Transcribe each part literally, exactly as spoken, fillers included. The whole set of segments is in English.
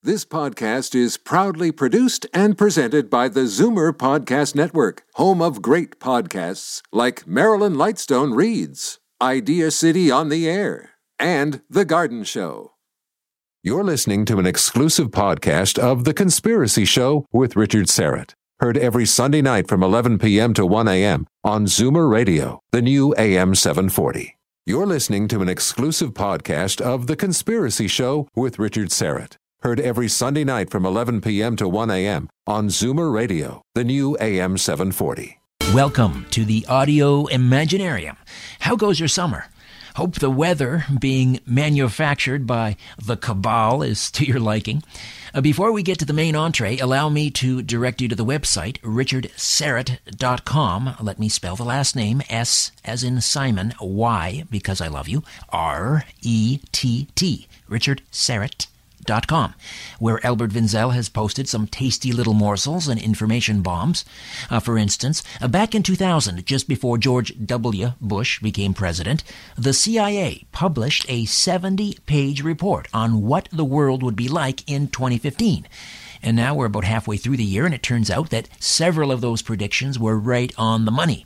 This podcast is proudly produced and presented by the Zoomer Podcast Network, home of great podcasts like Marilyn Lightstone Reads, Idea City on the Air, and The Garden Show. You're listening to an exclusive podcast of The Conspiracy Show with Richard Syrett. Heard every Sunday night from eleven p.m. to one a.m. on Zoomer Radio, the new A M seven forty. You're listening to an exclusive podcast of The Conspiracy Show with Richard Syrett. Heard every Sunday night from eleven p.m. to one a.m. on Zoomer Radio, the new A M seven forty. Welcome to the Audio Imaginarium. How goes your summer? Hope the weather being manufactured by the cabal is to your liking. Uh, before we get to the main entree, allow me to direct you to the website, richard syrett dot com. Let me spell the last name, S as in Simon, Y, because I love you, R E T T, richard syrett dot com, where Albert Vinzel has posted some tasty little morsels and information bombs. Uh, for instance, uh, back in two thousand, just before George W. Bush became president, the C I A published a seventy-page report on what the world would be like in twenty fifteen. And now we're about halfway through the year, and it turns out that several of those predictions were right on the money.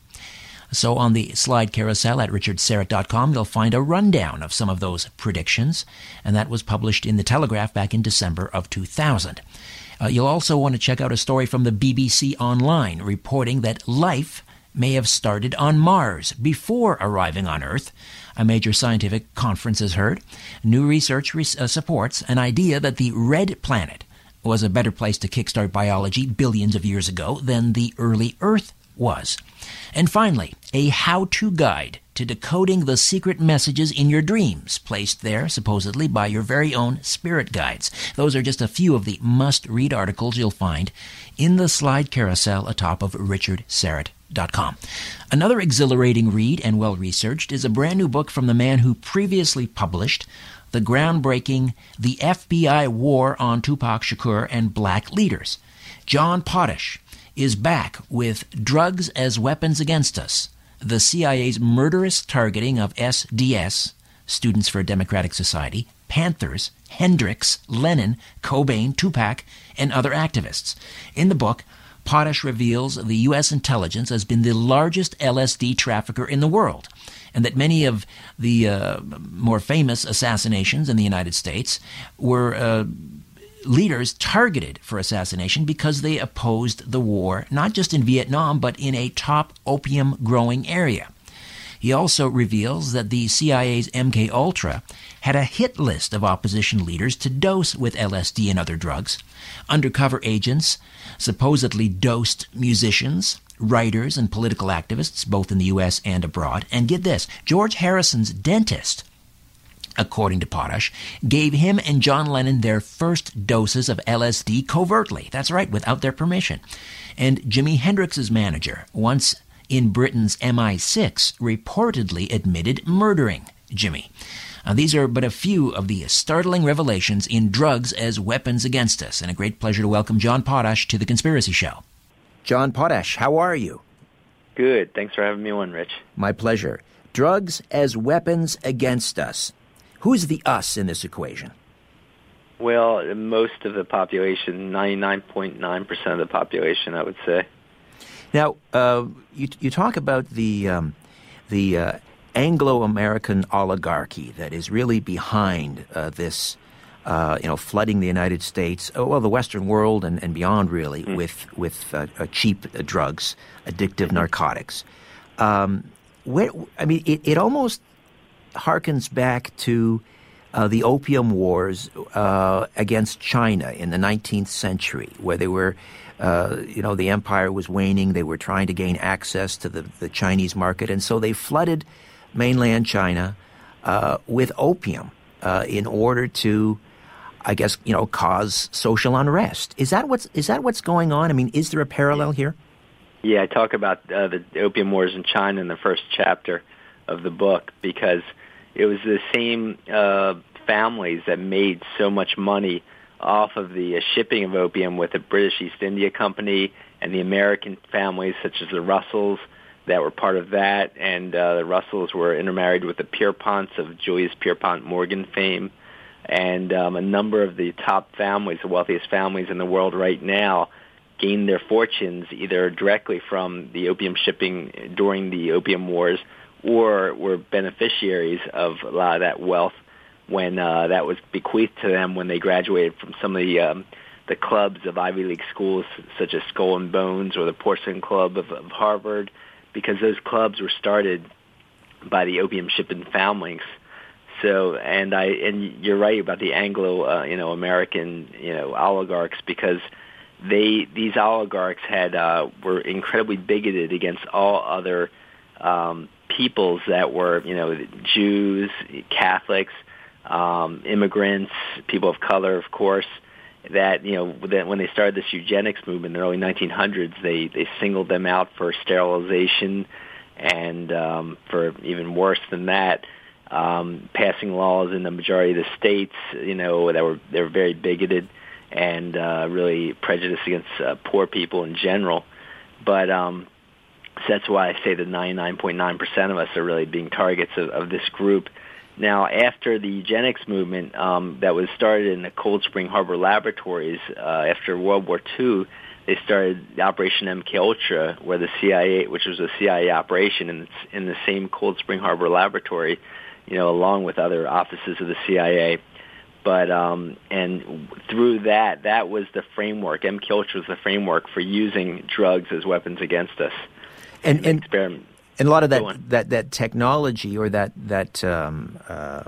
So on the slide carousel at richard syrett dot com, you'll find a rundown of some of those predictions, and that was published in The Telegraph back in December of two thousand. Uh, you'll also want to check out a story from the B B C Online reporting that life may have started on Mars before arriving on Earth. A major scientific conference has heard. New research re- uh, supports an idea that the red planet was a better place to kickstart biology billions of years ago than the early Earth was. And finally, a how-to guide to decoding the secret messages in your dreams, placed there supposedly by your very own spirit guides. Those are just a few of the must-read articles you'll find in the slide carousel atop of richard syrett dot com. Another exhilarating read and well-researched is a brand new book from the man who previously published the groundbreaking The F B I War on Tupac Shakur and Black Leaders. John Potash is back with Drugs as Weapons Against Us, the C I A's murderous targeting of S D S, Students for a Democratic Society, Panthers, Hendrix, Lenin, Cobain, Tupac, and other activists. In the book, Potash reveals the U S intelligence has been the largest L S D trafficker in the world, and that many of the uh, more famous assassinations in the United States were uh, leaders targeted for assassination because they opposed the war, not just in Vietnam, but in a top opium-growing area. He also reveals that the C I A's M K Ultra had a hit list of opposition leaders to dose with L S D and other drugs. Undercover agents supposedly dosed musicians, writers, and political activists, both in the U S and abroad. And get this, George Harrison's dentist, according to Potash, gave him and John Lennon their first doses of L S D covertly. That's right, without their permission. And Jimi Hendrix's manager, once in Britain's M I six, reportedly admitted murdering Jimmy. Now, these are but a few of the startling revelations in Drugs as Weapons Against Us, and a great pleasure to welcome John Potash to The Conspiracy Show. John Potash, how are you? Good. Thanks for having me on, Rich. My pleasure. Drugs as Weapons Against Us. Who's the us in this equation? Well, most of the population, ninety-nine point nine percent of the population, I would say. Now, uh, you, you talk about the um, the uh, Anglo-American oligarchy that is really behind uh, this, uh, you know, flooding the United States, oh, well, the Western world and, and beyond, really, mm. with with uh, uh, cheap uh, drugs, addictive mm-hmm. narcotics. Um, where, I mean, it, it almost harkens back to uh, the Opium Wars uh, against China in the nineteenth century, where they were, uh, you know, the empire was waning. They were trying to gain access to the, the Chinese market, and so they flooded mainland China uh, with opium uh, in order to, I guess, you know, cause social unrest. Is that what's is that what's going on? I mean, is there a parallel here? Yeah, I talk about uh, the Opium Wars in China in the first chapter of the book, because it was the same uh, families that made so much money off of the uh, shipping of opium with the British East India Company and the American families such as the Russells that were part of that. And uh, the Russells were intermarried with the Pierponts of Julius Pierpont Morgan fame. And um, a number of the top families, the wealthiest families in the world right now, gained their fortunes either directly from the opium shipping during the Opium Wars or were beneficiaries of a lot of that wealth when uh, that was bequeathed to them when they graduated from some of the um, the clubs of Ivy League schools, such as Skull and Bones or the Porcelain Club of, of Harvard, because those clubs were started by the opium shipping families. So, and I and you're right about the Anglo, uh, you know, American, you know, oligarchs, because they these oligarchs had uh, were incredibly bigoted against all other um, peoples that were, you know, Jews, Catholics, um, immigrants, people of color, of course. That, you know, that when they started this eugenics movement in the early nineteen hundreds, they they singled them out for sterilization and um, for even worse than that. Um, passing laws in the majority of the states, you know, that were they were very bigoted and uh, really prejudiced against uh, poor people in general. But um, so that's why I say that ninety-nine point nine percent of us are really being targets of, of this group. Now, after the eugenics movement um, that was started in the Cold Spring Harbor laboratories uh, after World War Two, they started Operation M K Ultra, where the C I A, which was a C I A operation in, in the same Cold Spring Harbor laboratory, you know, along with other offices of the C I A. But um, and through that, that was the framework. M K Ultra was the framework for using drugs as weapons against us. And and, and, experiment. and a lot of that that, that technology or that that um, uh,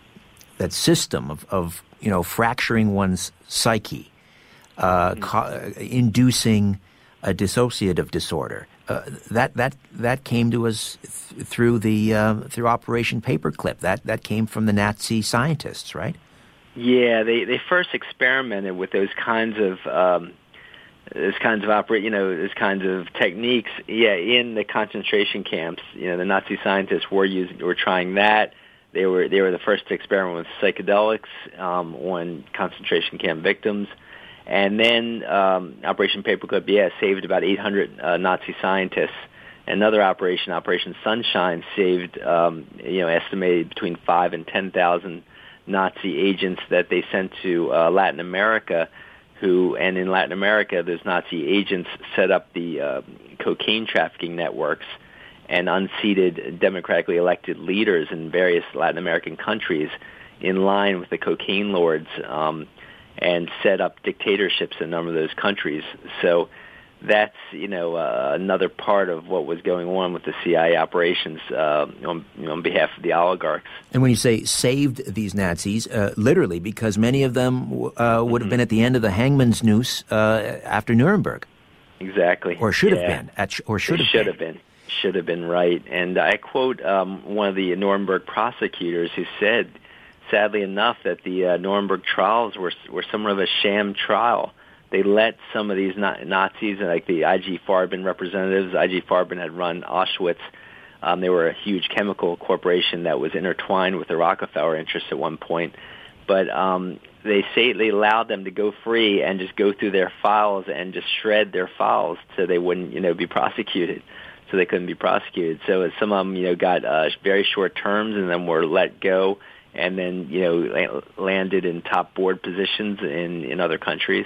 that system of, of you know fracturing one's psyche, uh, mm-hmm. co- inducing a dissociative disorder. Uh, that that that came to us th- through the uh, through Operation Paperclip. That that came from the Nazi scientists, right? Yeah, they they first experimented with those kinds of um, those kinds of operate, you know, those kinds of techniques. Yeah, in the concentration camps, you know, the Nazi scientists were using were trying that. They were they were the first to experiment with psychedelics um, on concentration camp victims. And then um, Operation Paperclip, yeah, saved about eight hundred uh, Nazi scientists. Another operation, Operation Sunshine, saved, um, you know, estimated between five and ten thousand Nazi agents that they sent to uh, Latin America. Who and in Latin America, those Nazi agents set up the uh, cocaine trafficking networks and unseated democratically elected leaders in various Latin American countries in line with the cocaine lords. Um, and set up dictatorships in a number of those countries. So that's, you know, uh, another part of what was going on with the C I A operations uh, on, you know, on behalf of the oligarchs. And when you say saved these Nazis, uh, literally, because many of them uh, would mm-hmm. have been at the end of the hangman's noose uh, after Nuremberg. Exactly. Or should yeah. have been. At, or should they have should been. have been. Should have been, right. And I quote um, one of the Nuremberg prosecutors who said, sadly enough, that the uh, Nuremberg trials were were somewhat of a sham trial. They let some of these na- Nazis, like the I G Farben representatives, I G Farben had run Auschwitz. Um, they were a huge chemical corporation that was intertwined with the Rockefeller interests at one point. But um, they say they allowed them to go free and just go through their files and just shred their files so they wouldn't, you know, be prosecuted. So they couldn't be prosecuted. So some of them, you know, got uh, very short terms and then were let go. And then, you know, landed in top board positions in, in other countries.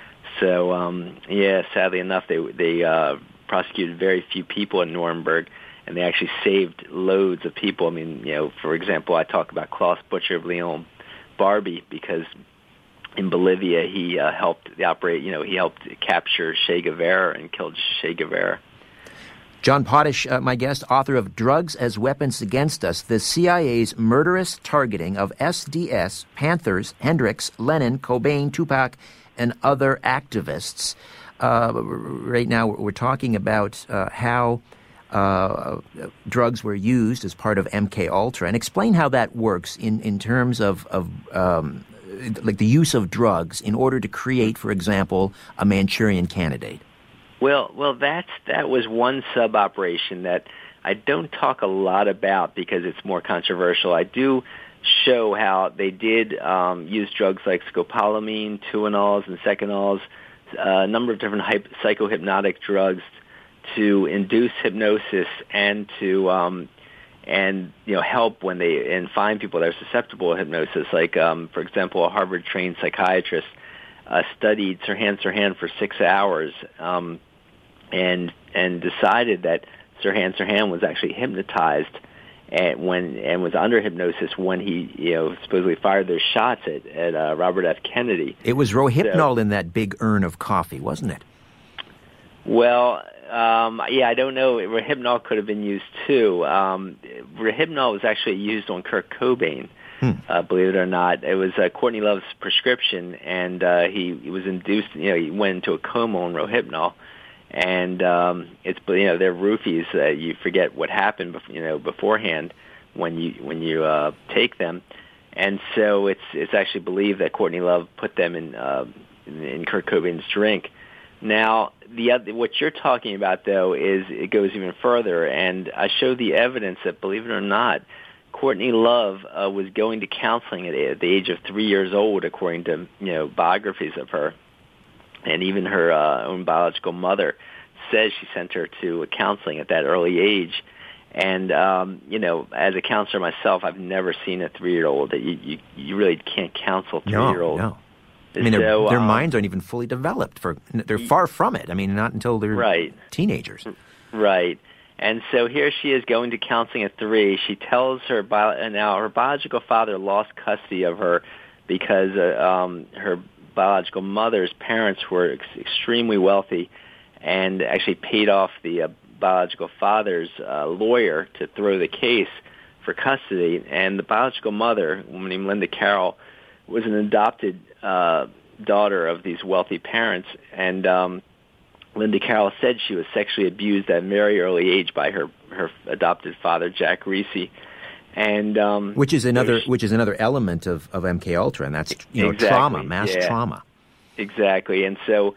So, um, yeah, sadly enough, they they uh, prosecuted very few people in Nuremberg, and they actually saved loads of people. I mean, you know, for example, I talk about Klaus Butcher of Leon Barbie because in Bolivia he uh, helped the operate. You know, he helped capture Che Guevara and killed Che Guevara. John Potash, uh, my guest, author of Drugs as Weapons Against Us, the C I A's murderous targeting of S D S, Panthers, Hendricks, Lenin, Cobain, Tupac, and other activists. Uh, right now we're talking about uh, how uh, drugs were used as part of M K Ultra, and explain how that works in, in terms of, of um, like the use of drugs in order to create, for example, a Manchurian Candidate. Well, well, that's that was one sub operation that I don't talk a lot about because it's more controversial. I do show how they did um, use drugs like scopolamine, Tuinals, and Secanols, a number of different hyp- psychohypnotic drugs to induce hypnosis and to um, and you know help when they and find people that are susceptible to hypnosis. Like um, for example, a Harvard-trained psychiatrist uh, studied Sirhan Sirhan for six hours um, and and decided that Sirhan Sirhan was actually hypnotized and when and was under hypnosis when he you know supposedly fired those shots at at uh, Robert F. Kennedy. It was Rohypnol so, in that big urn of coffee, wasn't it? Well, um, yeah, I don't know. Rohypnol could have been used too. Um, Rohypnol was actually used on Kurt Cobain. Hmm. Uh, believe it or not, it was uh, Courtney Love's prescription, and uh, he, he was induced. You know, he went into a coma on Rohypnol. And um, it's you know they're roofies that you forget what happened before, you know beforehand when you when you uh, take them, and so it's it's actually believed that Courtney Love put them in uh, in, in Kurt Cobain's drink. Now the other, what you're talking about though is it goes even further, and I show the evidence that believe it or not, Courtney Love uh, was going to counseling at, at the age of three years old, according to you know biographies of her. And even her uh, own biological mother says she sent her to counseling at that early age. And, um, you know, as a counselor myself, I've never seen a three-year-old. That you, you, you really can't counsel three-year-olds. No, no. I mean, so, their, their um, minds aren't even fully developed. For They're far from it. I mean, not until they're right. teenagers. Right. And so here she is going to counseling at three. She tells her, bio- now her biological father lost custody of her because uh, um, her biological mother's parents were ex- extremely wealthy and actually paid off the uh, biological father's uh, lawyer to throw the case for custody. And the biological mother, a woman named Linda Carroll, was an adopted uh, daughter of these wealthy parents. And um, Linda Carroll said she was sexually abused at a very early age by her, her adopted father, Jack Reese. And um, which is another which is another element of, of M K Ultra, and that's you know exactly, trauma, mass yeah. trauma. Exactly, and so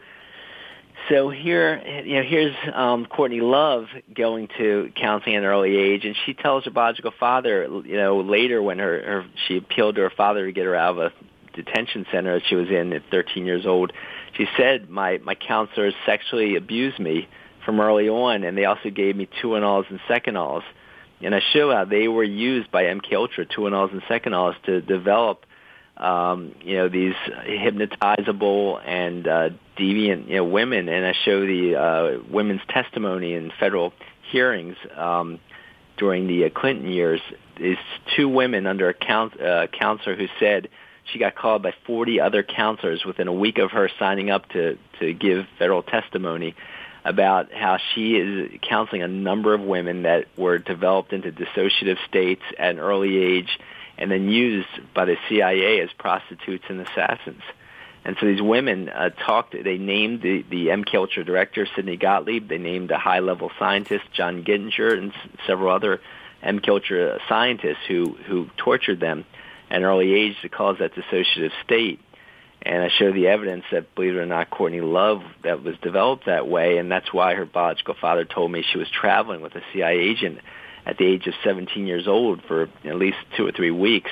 so here you know here's um, Courtney Love going to counseling at an early age, and she tells her biological father, you know, later when her, her she appealed to her father to get her out of a detention center that she was in at thirteen years old. She said, "My my counselors sexually abused me from early on, and they also gave me Tuinals and Secanols." And I show how they were used by M K Ultra, Tuinals and Secanols, to develop, um, you know, these hypnotizable and uh, deviant, you know, women. And I show the uh, women's testimony in federal hearings um, during the uh, Clinton years. These two women under a count, uh, counselor who said she got called by forty other counselors within a week of her signing up to, to give federal testimony about how she is counseling a number of women that were developed into dissociative states at an early age and then used by the C I A as prostitutes and assassins. And so these women uh, talked, they named the, the M K Ultra director, Sidney Gottlieb. They named a high-level scientist, John Gittinger, and s- several other M K Ultra scientists who, who tortured them at an early age to cause that dissociative state. And I show the evidence that, believe it or not, Courtney Love, that was developed that way, and that's why her biological father told me she was traveling with a C I A agent at the age of seventeen years old for at least two or three weeks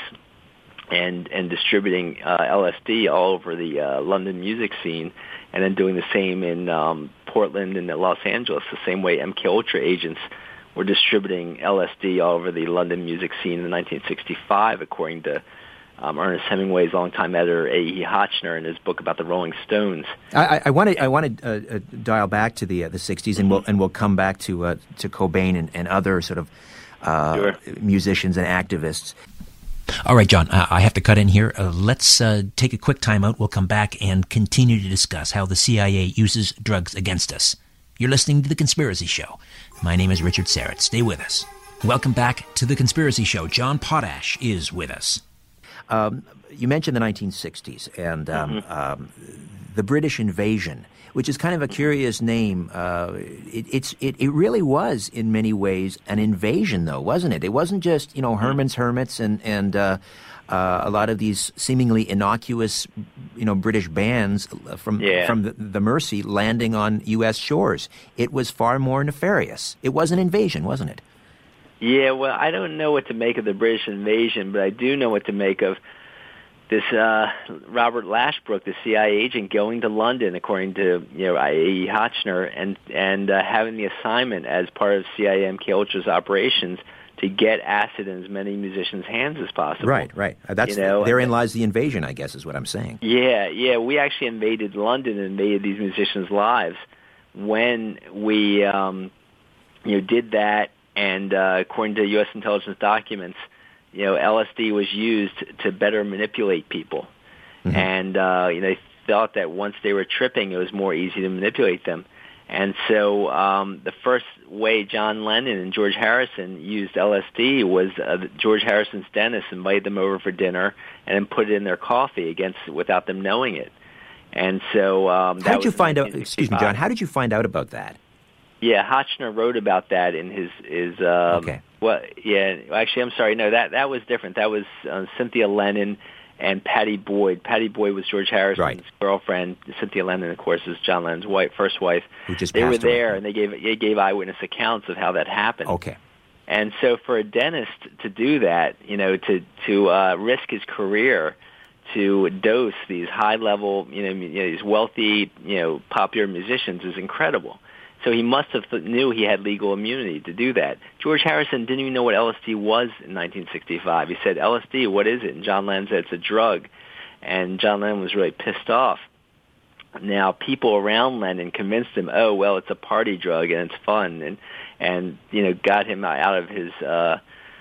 and, and distributing uh, L S D all over the uh, London music scene, and then doing the same in um, Portland and Los Angeles, the same way M K Ultra agents were distributing L S D all over the London music scene in nineteen sixty-five, according to Um, Ernest Hemingway's longtime editor A E Hotchner in his book about the Rolling Stones. I want to I want to uh, uh, dial back to the uh, the sixties, and we'll and we'll come back to uh, to Cobain and, and other sort of uh, sure. musicians and activists. All right, John, I have to cut in here. Uh, let's uh, take a quick time out. We'll come back and continue to discuss how the C I A uses drugs against us. You're listening to The Conspiracy Show. My name is Richard Serrett. Stay with us. Welcome back to The Conspiracy Show. John Potash is with us. Um, you mentioned the nineteen sixties and um, mm-hmm. um, the British invasion, which is kind of a curious name. Uh, it, it's it, it really was in many ways an invasion, though, wasn't it? It wasn't just you know Herman's Hermits and and uh, uh, a lot of these seemingly innocuous you know British bands from yeah. from the, the Mersey landing on U S shores. It was far more nefarious. It was an invasion, wasn't it? Yeah, well, I don't know what to make of the British invasion, but I do know what to make of this uh, Robert Lashbrook, the C I A agent, going to London, according to you know A E Hotchner, and and uh, having the assignment as part of C I A M K Ultra's operations to to get acid in as many musicians' hands as possible. Right, right. Uh, That's you know? Therein lies the invasion, I guess, is what I'm saying. Yeah, yeah. We actually invaded London and invaded these musicians' lives when we, um, you know, did that. And uh, according to U S intelligence documents, you know, L S D was used to better manipulate people, mm-hmm. and uh, you know, they thought that once they were tripping, it was more easy to manipulate them. And so um, the first way John Lennon and George Harrison used L S D was uh, George Harrison's dentist invited them over for dinner and then put it in their coffee against without them knowing it. And so um, that how did you was find out? Excuse me, John. How did you find out about that? Yeah, Hotchner wrote about that in his his. Um, okay. Well, yeah. Actually, I'm sorry. No, that that was different. That was uh, Cynthia Lennon and Patty Boyd. Patty Boyd was George Harrison's right. girlfriend. Cynthia Lennon, of course, is John Lennon's wife, first wife. Who just they were passed there, away. and they gave they gave eyewitness accounts of how that happened. Okay. And so, for a dentist to do that, you know, to to uh, risk his career to dose these high level, you know, you know, these wealthy, you know, popular musicians is incredible. So he must have th- knew he had legal immunity to do that. George Harrison didn't even know what L S D was in nineteen sixty-five. He said, L S D, what is it? And John Lennon said, it's a drug. And John Lennon was really pissed off. Now, people around Lennon convinced him, oh, well, it's a party drug and it's fun, and, and you know, got him out of his uh,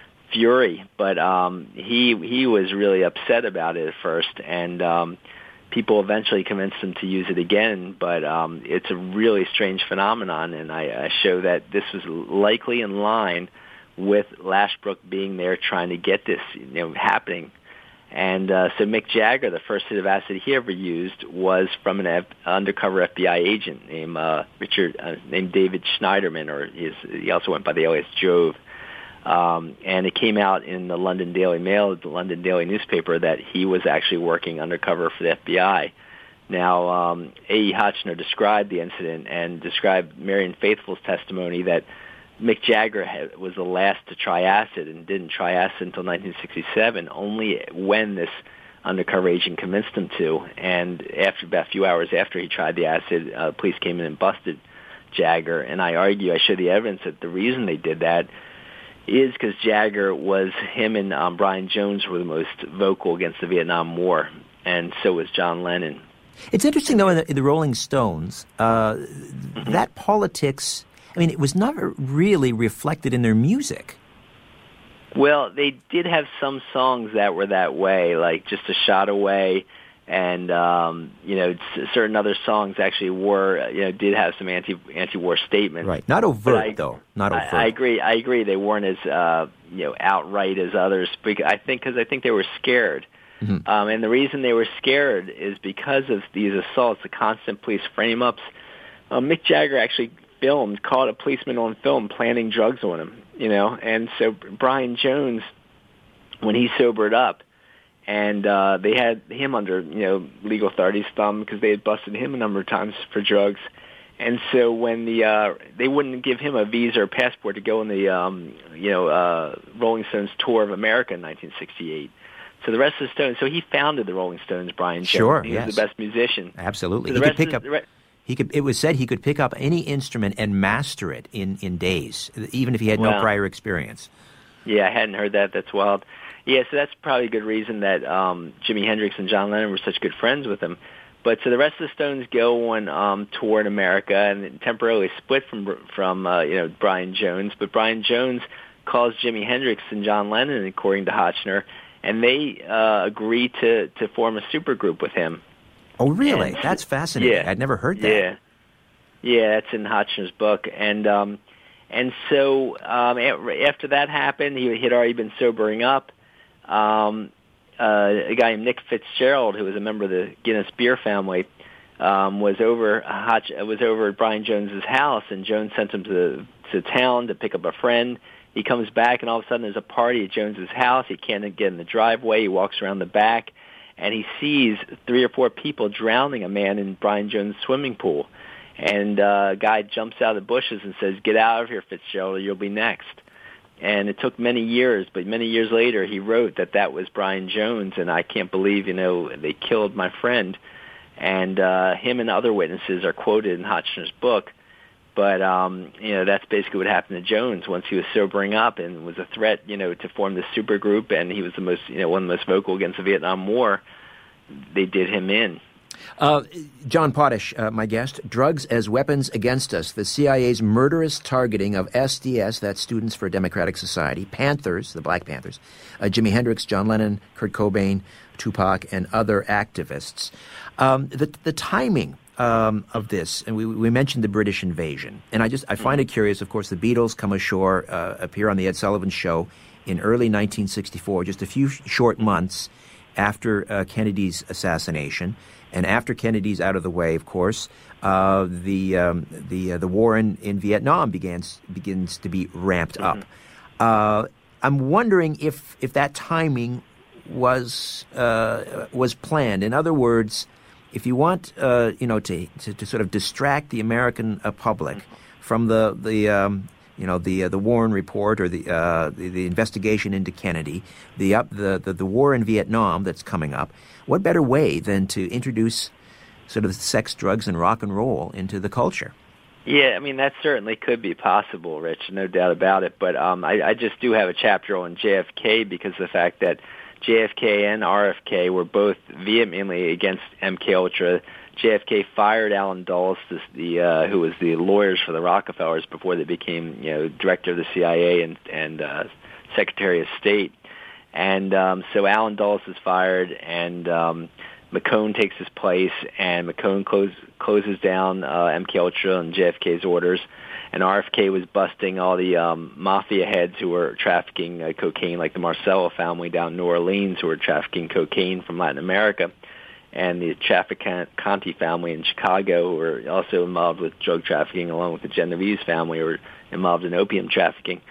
fury. But um, he he was really upset about it at first, and um, people eventually convinced him to use it again. But um, it's a really strange phenomenon, and I, I show that this was likely in line with Lashbrook being there trying to get this, you know, happening. And uh, so Mick Jagger, the first hit of acid he ever used was from an F- undercover F B I agent named uh, Richard, uh, named David Schneiderman, or his, he also went by the alias Jove. Um, and it came out in the London Daily Mail, the London Daily newspaper, that he was actually working undercover for the F B I. Now, um, A E. Hotchner described the incident and described Marion Faithfull's testimony that Mick Jagger had, was the last to try acid and didn't try acid until nineteen sixty-seven, only when this undercover agent convinced him to. And after about a few hours after he tried the acid, uh, police came in and busted Jagger. And I argue, I show the evidence that the reason they did that is because Jagger was, him and um, Brian Jones were the most vocal against the Vietnam War, and so was John Lennon. It's interesting, though, in the, in the Rolling Stones, uh, mm-hmm. that politics, I mean, it was never really reflected in their music. Well, they did have some songs that were that way, like Just a Shot Away, and, um, you know, certain other songs actually were, you know, did have some anti, anti-war statements. Right. Not overt, I, though. Not overt. I, I agree. I agree. They weren't as, uh, you know, outright as others. Because I think because I think they were scared. Mm-hmm. Um, and the reason they were scared is because of these assaults, the constant police frame-ups. Uh, Mick Jagger actually filmed, caught a policeman on film planting drugs on him, you know. And so Brian Jones, when he sobered up, and uh, they had him under, you know, legal authority's thumb because they had busted him a number of times for drugs. And so when the uh, they wouldn't give him a visa or passport to go on the, um, you know, uh, Rolling Stones tour of America in nineteen sixty-eight. So the rest of the Stones, so he founded the Rolling Stones, Brian Jones. Sure, he yes. was the best musician. Absolutely. So he could pick up. Re- He could. It was said he could pick up any instrument and master it in, in days, even if he had wow. no prior experience. Yeah, I hadn't heard that. That's wild. Yeah, so that's probably a good reason that um, Jimi Hendrix and John Lennon were such good friends with him. But so the rest of the Stones go on um, tour in America and temporarily split from from uh, you know Brian Jones. But Brian Jones calls Jimi Hendrix and John Lennon, according to Hotchner, and they uh, agree to to form a supergroup with him. Oh, really? And, that's fascinating. Yeah, I'd never heard that. Yeah, yeah, that's in Hotchner's book, and um, and so um, after that happened, he had already been sobering up. Um, uh, a guy named Nick Fitzgerald, who was a member of the Guinness beer family, um, was over Hotch, was over at Brian Jones's house, and Jones sent him to to town to pick up a friend. He comes back, and all of a sudden there's a party at Jones's house. He can't get in the driveway. He walks around the back, and he sees three or four people drowning a man in Brian Jones' swimming pool. And uh, a guy jumps out of the bushes and says, "Get out of here, Fitzgerald, or you'll be next." And it took many years, but many years later, he wrote that that was Brian Jones, and I can't believe, you know, they killed my friend. And uh, him and other witnesses are quoted in Hotchner's book. But, um, you know, that's basically what happened to Jones once he was sobering up and was a threat, you know, to form this supergroup, and he was the most, you know, one of the most vocal against the Vietnam War. They did him in. Uh, John Potash, uh, my guest, Drugs as Weapons Against Us, the C I A's murderous targeting of S D S, that's Students for a Democratic Society, Panthers, the Black Panthers, uh, Jimi Hendrix, John Lennon, Kurt Cobain, Tupac, and other activists. Um, the, the timing um, of this, and we, we mentioned the British invasion, and I just I find it curious, of course, the Beatles come ashore, uh, appear on the Ed Sullivan Show in early nineteen sixty-four, just a few short months after uh, Kennedy's assassination. And after Kennedy's out of the way, of course, uh, the um, the uh, the war in, in Vietnam begins begins to be ramped up. Mm-hmm. Uh, I'm wondering if if that timing was uh, was planned. In other words, if you want uh, you know to, to to sort of distract the American uh, public mm-hmm. from the the um, you know the uh, the Warren report or the, uh, the the investigation into Kennedy, the up the, the the war in Vietnam that's coming up. What better way than to introduce sort of sex, drugs, and rock and roll into the culture? Yeah, I mean, that certainly could be possible, Rich, no doubt about it. But um, I, I just do have a chapter on J F K because of the fact that J F K and R F K were both vehemently against M K Ultra. J F K fired Alan Dulles, the uh, who was the lawyers for the Rockefellers before they became, you know, director of the C I A and, and uh, Secretary of State. And um, so Alan Dulles is fired, and um, McCone takes his place, and McCone close, closes down uh, M K Ultra on J F K's orders. And R F K was busting all the um, mafia heads who were trafficking uh, cocaine, like the Marcello family down in New Orleans, who were trafficking cocaine from Latin America, and the Trafficante family in Chicago, who were also involved with drug trafficking, along with the Genovese family, who were involved in opium trafficking.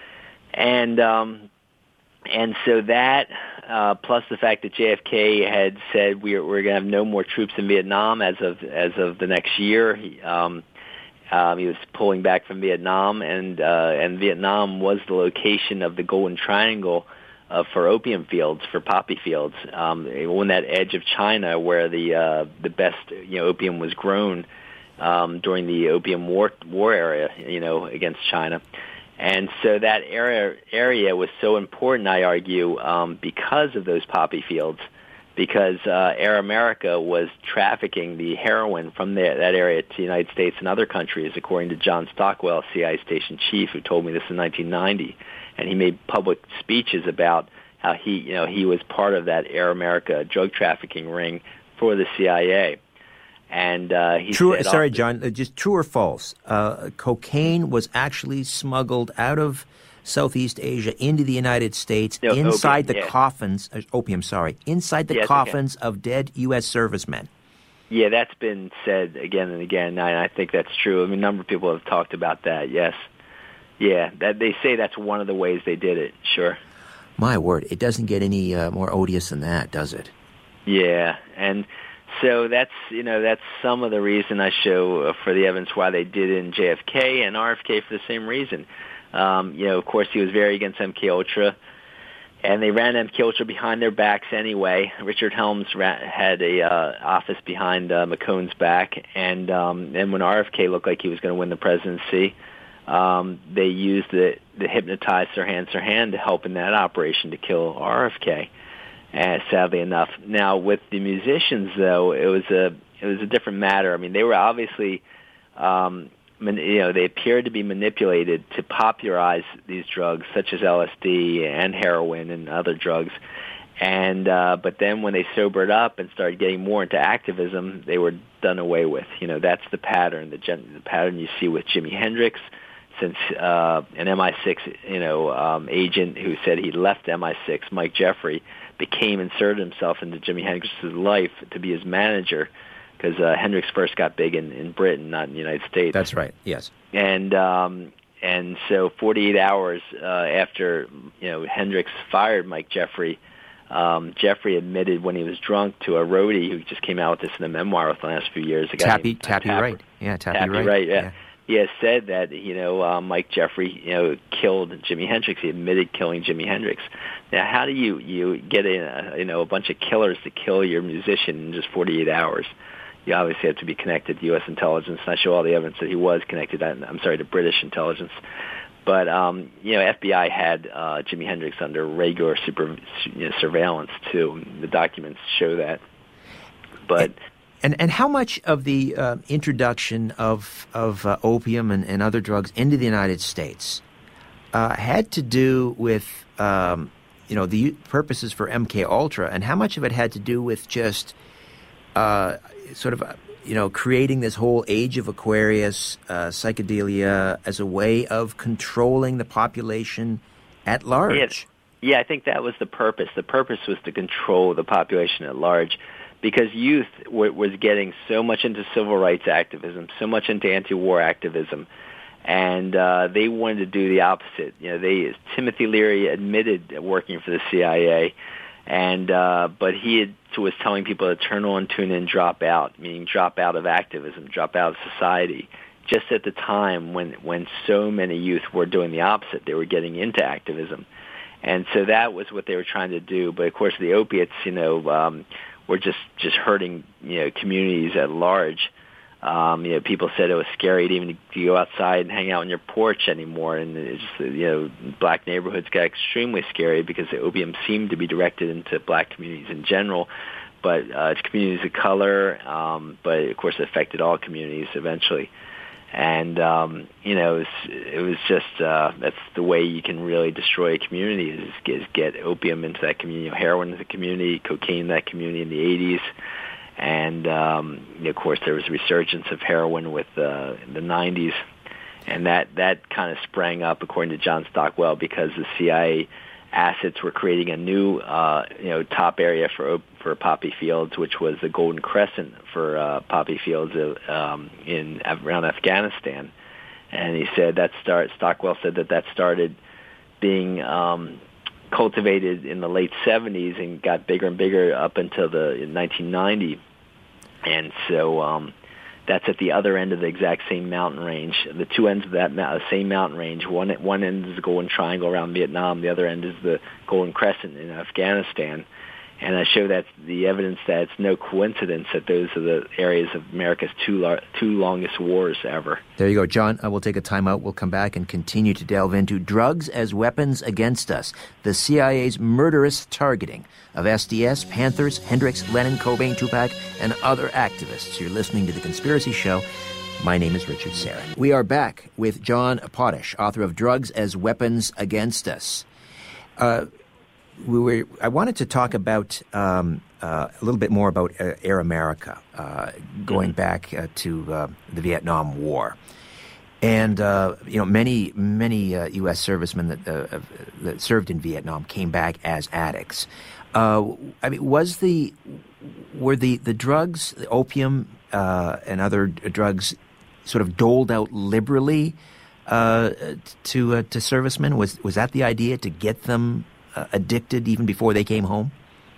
And um, and so that, uh, plus the fact that J F K had said we're we're going to have no more troops in Vietnam as of as of the next year. He, um, um, he was pulling back from Vietnam, and uh, and Vietnam was the location of the Golden Triangle uh, for opium fields, for poppy fields, um, on that edge of China where the uh, the best you know opium was grown um, during the opium war war area, you know, against China. And so that area area was so important, I argue, um, because of those poppy fields, because uh, Air America was trafficking the heroin from the, that area to the United States and other countries, according to John Stockwell, C I A station chief, who told me this in nineteen ninety. And he made public speeches about how he, you know, he was part of that Air America drug trafficking ring for the C I A. And uh, he true, said, sorry, John, uh, just true or false? Uh, cocaine was actually smuggled out of Southeast Asia into the United States no, inside opium, the yeah. coffins, uh, opium, sorry, inside the yeah, coffins okay. of dead U S servicemen. Yeah, that's been said again and again, and I think that's true. I mean, a number of people have talked about that, yes. Yeah, that they say that's one of the ways they did it, sure. My word, it doesn't get any uh, more odious than that, does it? Yeah, and so that's, you know, that's some of the reason I show for the evidence why they did it in J F K and R F K for the same reason. Um, you know, of course, he was very against M K Ultra, and they ran M K Ultra behind their backs anyway. Richard Helms ran, had a uh, office behind uh, McCone's back, and um, and when R F K looked like he was going to win the presidency, um, they used the, the hypnotize Sirhan Sirhan to help in that operation to kill R F K. Uh, sadly enough. Now, with the musicians, though, it was a it was a different matter. I mean, they were obviously, um, man, you know, they appeared to be manipulated to popularize these drugs, such as L S D and heroin and other drugs. And uh, but then when they sobered up and started getting more into activism, they were done away with. You know, that's the pattern, the, gen- the pattern you see with Jimi Hendrix. Since uh, an M I six, you know, um, agent who said he left M I six, Mike Jeffrey, became inserted himself into Jimi Hendrix's life to be his manager, because uh, Hendrix first got big in, in Britain, not in the United States. That's right. Yes. And um, and so forty-eight hours uh, after you know Hendrix fired Mike Jeffrey, um, Jeffrey admitted when he was drunk to a roadie who just came out with this in a memoir within the last few years. A guy Tappy, named, uh, Tappy Tapper. Wright. Yeah, Tappy, Tappy Wright. Wright. Yeah. yeah. He has said that, you know, uh, Mike Jeffrey, you know, killed Jimi Hendrix. He admitted killing Jimi Hendrix. Now, how do you, you get a, you know, a bunch of killers to kill your musician in just forty-eight hours? you obviously have to be connected to U S intelligence, and I show all the evidence that he was connected. I'm sorry, to British intelligence. But um, you know, F B I had uh, Jimi Hendrix under regular super you know, surveillance too. The documents show that. But and and how much of the uh, introduction of of uh, opium and, and other drugs into the United States uh, had to do with um, you know the purposes for M K Ultra, and how much of it had to do with just uh, sort of you know creating this whole age of Aquarius uh, psychedelia as a way of controlling the population at large? Yeah, yeah, I think that was the purpose. The purpose was to control the population at large, because youth w- was getting so much into civil rights activism, so much into anti-war activism, and uh, they wanted to do the opposite. You know, they Timothy Leary admitted working for the C I A, and uh, but he had, was telling people to turn on, tune in, drop out, meaning drop out of activism, drop out of society. Just at the time when when so many youth were doing the opposite, they were getting into activism, and so that was what they were trying to do. But of course, the opiates, you know. Um, were just, just hurting, you know, communities at large. Um, you know, people said it was scary to even to go outside and hang out on your porch anymore. And it's just, you know, black neighborhoods got extremely scary because the opium seemed to be directed into black communities in general, but uh, it's communities of color. Um, but of course, it affected all communities eventually. And um, you know, it was, it was just uh, that's the way you can really destroy a community is get, is get opium into that community, you know, heroin into the community, cocaine in that community in the eighties, and um, you know, of course there was a resurgence of heroin with uh, in the nineties, and that that kind of sprang up according to John Stockwell because the C I A assets were creating a new uh, you know top area for for poppy fields, which was the Golden Crescent for uh, poppy fields uh, um, in around Afghanistan. And he said that start. Stockwell said that that started being um, cultivated in the late seventies and got bigger and bigger up until the nineteen ninety. And so um, that's at the other end of the exact same mountain range. The two ends of that ma- same mountain range. One one end is the Golden Triangle around Vietnam. The other end is the Golden Crescent in Afghanistan. And I show that the evidence that it's no coincidence that those are the areas of America's two lar- two longest wars ever. There you go, John. Uh, we'll take a time out. We'll come back and continue to delve into drugs as weapons against us, the C I A's murderous targeting of S D S, Panthers, Hendrix, Lenin, Cobain, Tupac, and other activists. You're listening to The Conspiracy Show. My name is Richard Sarin. We are back with John Potash, author of Drugs as Weapons Against Us. Uh, We were. I wanted to talk about um, uh, a little bit more about uh, Air America, uh, going mm-hmm. back uh, to uh, the Vietnam War, and uh, you know many many uh, U S servicemen that, uh, that served in Vietnam came back as addicts. Uh, I mean, was the were the the drugs, the opium uh, and other drugs, sort of doled out liberally uh, to uh, to servicemen? Was was that the idea, to get them Uh, addicted even before they came home?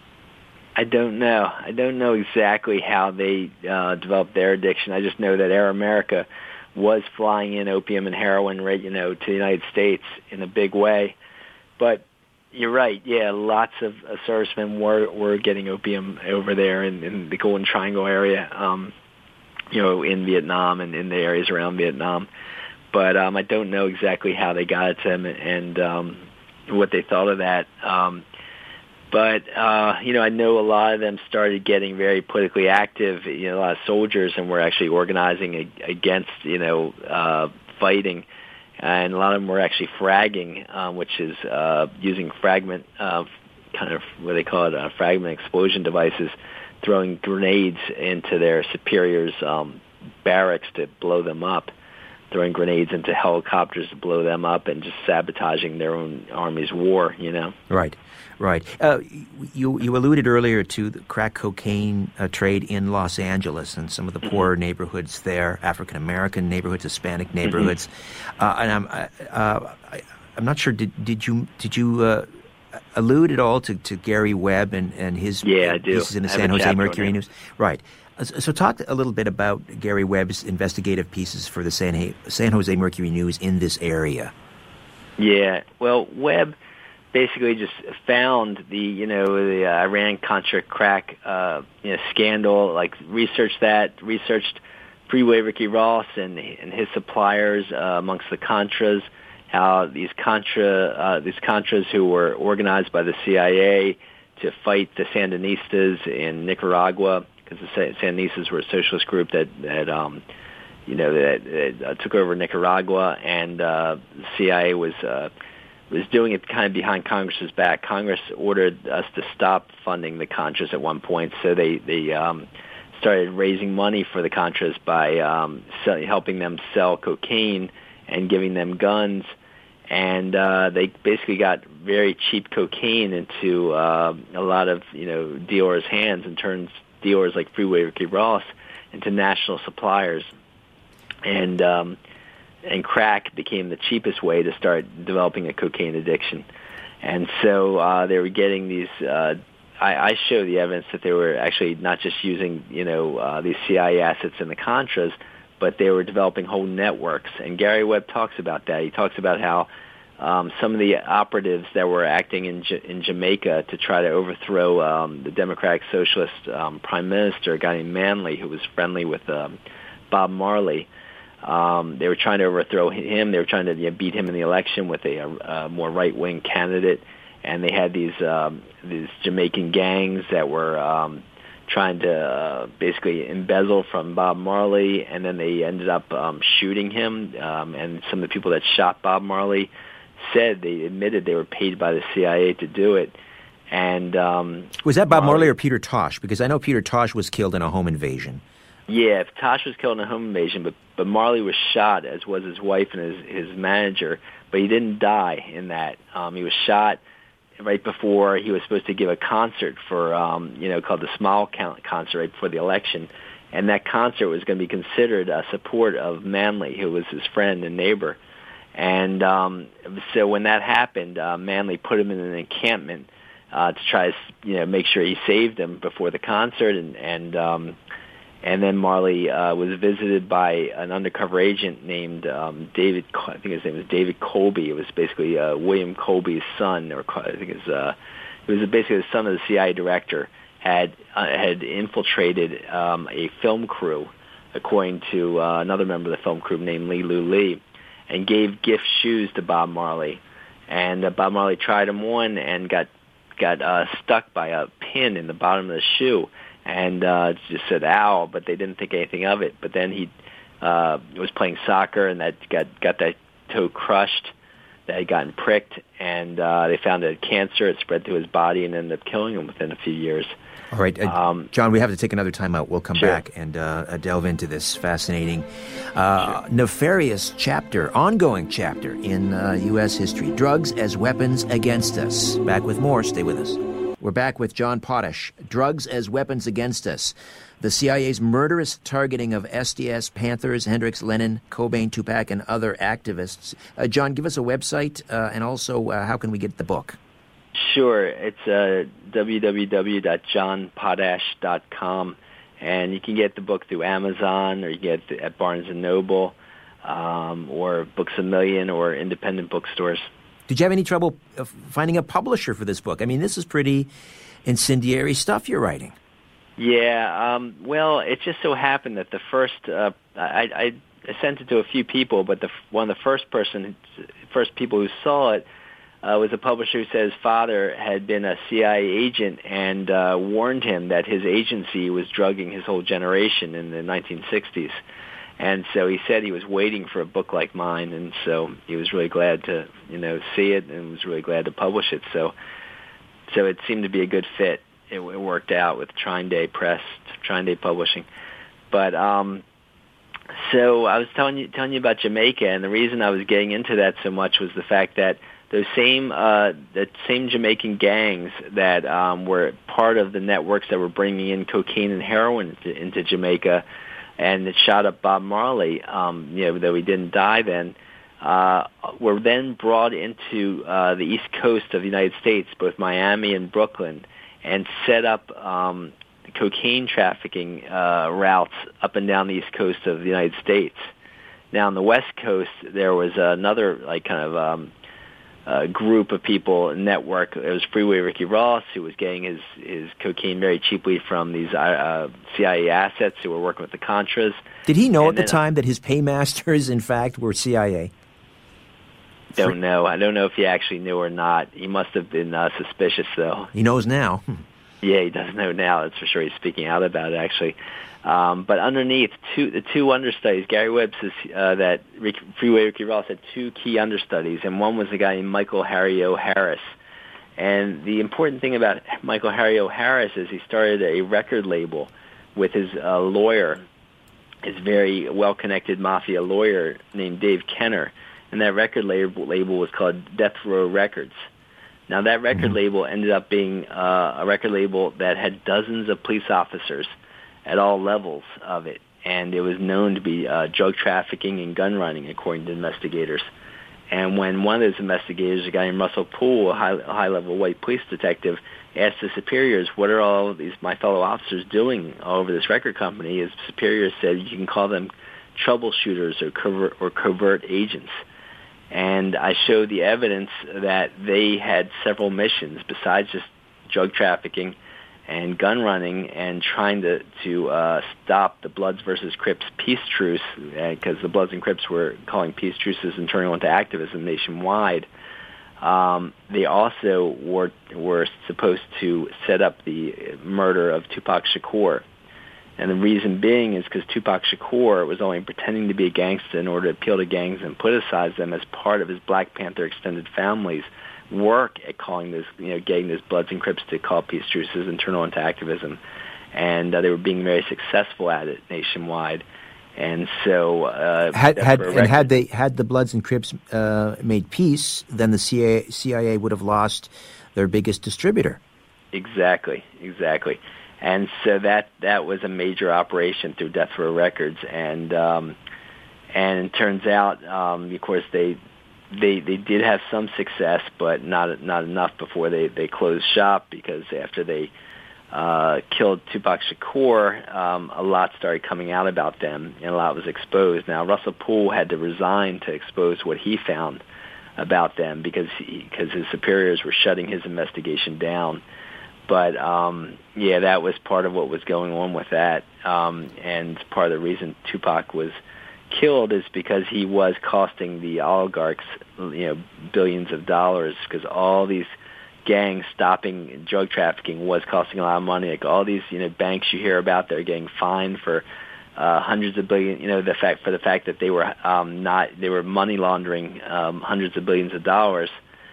I don't know. I don't know exactly how they uh, developed their addiction. I just know that Air America was flying in opium and heroin, right, you know, to the United States in a big way. But you're right. Yeah, lots of uh, servicemen were were getting opium over there in, in the Golden Triangle area, um, you know, in Vietnam and in the areas around Vietnam. But um, I don't know exactly how they got it to them and. Um, what they thought of that. Um, but, uh, you know, I know a lot of them started getting very politically active, you know, a lot of soldiers, and were actually organizing a- against, you know, uh, fighting. And a lot of them were actually fragging, um, which is uh, using fragment, uh, kind of what they call it, uh, fragment explosion devices, throwing grenades into their superiors' um, barracks to blow them up. Throwing grenades into helicopters to blow them up, and just sabotaging their own army's war, you know? Right, right. Uh, you you alluded earlier to the crack cocaine uh, trade in Los Angeles and some of the mm-hmm. poorer neighborhoods there, African-American neighborhoods, Hispanic neighborhoods. Mm-hmm. Uh, and I'm uh, I, I'm not sure, did did you did you uh, allude at all to, to Gary Webb and, and his yeah, I do. pieces in the San Jose Mercury News? Right. So talk a little bit about Gary Webb's investigative pieces for the San, San Jose Mercury News in this area. Yeah, well, Webb basically just found the, you know, the uh, Iran-Contra crack uh, you know, scandal, like researched that, researched Freeway Ricky Ross and, and his suppliers uh, amongst the Contras, how these Contra, uh, these Contras who were organized by the C I A to fight the Sandinistas in Nicaragua, because the Sandinistas were a socialist group that, that um, you know, that, that uh, took over Nicaragua, and uh, the C I A was uh, was doing it kind of behind Congress's back. Congress ordered us to stop funding the Contras at one point, so they they um, started raising money for the Contras by um, sell, helping them sell cocaine and giving them guns. And uh, they basically got very cheap cocaine into uh, a lot of, you know, dealers' hands, and turned dealers like Freeway Ricky Ross into national suppliers. And um, and crack became the cheapest way to start developing a cocaine addiction. And so uh, they were getting these. Uh, I, I show the evidence that they were actually not just using, you know, uh, these C I A assets in the Contras, but they were developing whole networks. And Gary Webb talks about that. He talks about how um, some of the operatives that were acting in, J- in Jamaica to try to overthrow um, the Democratic Socialist um, Prime Minister, a guy named Manley, who was friendly with um, Bob Marley. Um, they were trying to overthrow him. They were trying to you know, beat him in the election with a, a, a more right-wing candidate. And they had these um, these Jamaican gangs that were um, trying to uh, basically embezzle from Bob Marley, and then they ended up um, shooting him. Um, and some of the people that shot Bob Marley said they admitted they were paid by the C I A to do it. And um, was that Bob Marley, Marley or Peter Tosh? Because I know Peter Tosh was killed in a home invasion. Yeah, Tosh was killed in a home invasion, but but Marley was shot, as was his wife and his his manager. But he didn't die in that. Um, he was shot right before he was supposed to give a concert for, um, you know, called the Smile Concert right before the election. And that concert was going to be considered a support of Manley, who was his friend and neighbor. And um, so when that happened, uh, Manley put him in an encampment uh, to try to, you know, make sure he saved him before the concert. And and, um, and then Marley uh, was visited by an undercover agent named um, David, I think his name was David Colby. It was basically uh, William Colby's son, or I think it was, uh, it was basically the son of the C I A director, had uh, had infiltrated um, a film crew, according to uh, another member of the film crew named Lee Lu Lee, and gave gift shoes to Bob Marley. And uh, Bob Marley tried them on and got got uh, stuck by a pin in the bottom of the shoe, and uh, just said "ow," but they didn't think anything of it. But then he uh, was playing soccer, and that got got that toe crushed. That had gotten pricked, and uh, they found it had cancer. It spread through his body and ended up killing him within a few years. All right, uh, um, John, we have to take another time out. We'll come sure. back and uh, delve into this fascinating, uh, sure. nefarious chapter, ongoing chapter in uh, U S history. Drugs as weapons against us. Back with more. Stay with us. We're back with John Potash. Drugs as weapons against us. The C I A's murderous targeting of S D S, Panthers, Hendricks, Lenin, Cobain, Tupac, and other activists. Uh, John, give us a website, uh, and also uh, how can we get the book? Sure. It's uh, w w w dot john potash dot com, and you can get the book through Amazon, or you get it at Barnes and Noble, um, or Books A Million, or independent bookstores. Did you have any trouble finding a publisher for this book? I mean, this is pretty incendiary stuff you're writing. Yeah, um, well, it just so happened that the first, uh, I, I sent it to a few people, but the one of the first person, first people who saw it uh, was a publisher who said his father had been a C I A agent and uh, warned him that his agency was drugging his whole generation in the nineteen sixties. And so he said he was waiting for a book like mine, and so he was really glad to, you know, see it, and was really glad to publish it. So, so it seemed to be a good fit. It, it worked out with Trine Day Press, Trine Day Publishing. But um, so I was telling you telling you about Jamaica, and the reason I was getting into that so much was the fact that those same uh, the same Jamaican gangs that um, were part of the networks that were bringing in cocaine and heroin into, into Jamaica, and it shot up Bob Marley, um, you know, though he didn't die then, uh, were then brought into uh, the East Coast of the United States, both Miami and Brooklyn, and set up um, cocaine trafficking uh, routes up and down the East Coast of the United States. Now, on the West Coast, there was another, like, kind of um, uh, group of people, network. It was Freeway Ricky Ross, who was getting his, his cocaine very cheaply from these uh, C I A assets who were working with the Contras. Did he know and at the then, time that his paymasters, in fact, were C I A? Don't know. I don't know if he actually knew or not. He must have been uh, suspicious, though. He knows now. Yeah, he does know now. That's for sure. He's speaking out about it, actually. Um, but underneath, two, the two understudies, Gary Webb says uh, that Rick, Freeway Ricky Ross had two key understudies, and one was a guy named Michael Harry O. Harris. And the important thing about Michael Harry O. Harris is he started a record label with his uh, lawyer, his very well-connected mafia lawyer named Dave Kenner. And that record label, label was called Death Row Records. Now, that record mm-hmm. label ended up being uh, a record label that had dozens of police officers at all levels of it, and it was known to be uh, drug trafficking and gun running, according to investigators. And when one of those investigators, a guy named Russell Poole, a, high, a high-level white police detective, asked the superiors, what are all of these my fellow officers doing all over this record company, his superiors said you can call them troubleshooters or covert, or covert agents. And I showed the evidence that they had several missions besides just drug trafficking and gun running and trying to, to uh, stop the Bloods versus Crips peace truce, because uh, the Bloods and Crips were calling peace truces and turning into activism nationwide. Um, they also were, were supposed to set up the murder of Tupac Shakur. And the reason being is because Tupac Shakur was only pretending to be a gangster in order to appeal to gangs and politicize them as part of his Black Panther extended family's work at calling this, you know, getting these Bloods and Crips to call peace truces and turn on into activism. And uh, they were being very successful at it nationwide. And so, uh, had had and had they had the Bloods and Crips uh, made peace, then the C I A, C I A would have lost their biggest distributor. Exactly, exactly. And so that that was a major operation through Death Row Records, and um, and it turns out, um, of course, they they they did have some success, but not not enough before they, they closed shop, because after they uh, killed Tupac Shakur, um, a lot started coming out about them, and a lot was exposed. Now, Russell Poole had to resign to expose what he found about them, because he, because his superiors were shutting his investigation down. But, um, yeah, that was part of what was going on with that. Um, and part of the reason Tupac was killed is because he was costing the oligarchs, you know, billions of dollars, because all these gangs stopping drug trafficking was costing a lot of money. Like all these, you know, banks you hear about, they're getting fined for uh, hundreds of billion, you know, the fact for the fact that they were um, not, they were money laundering um, hundreds of billions of dollars.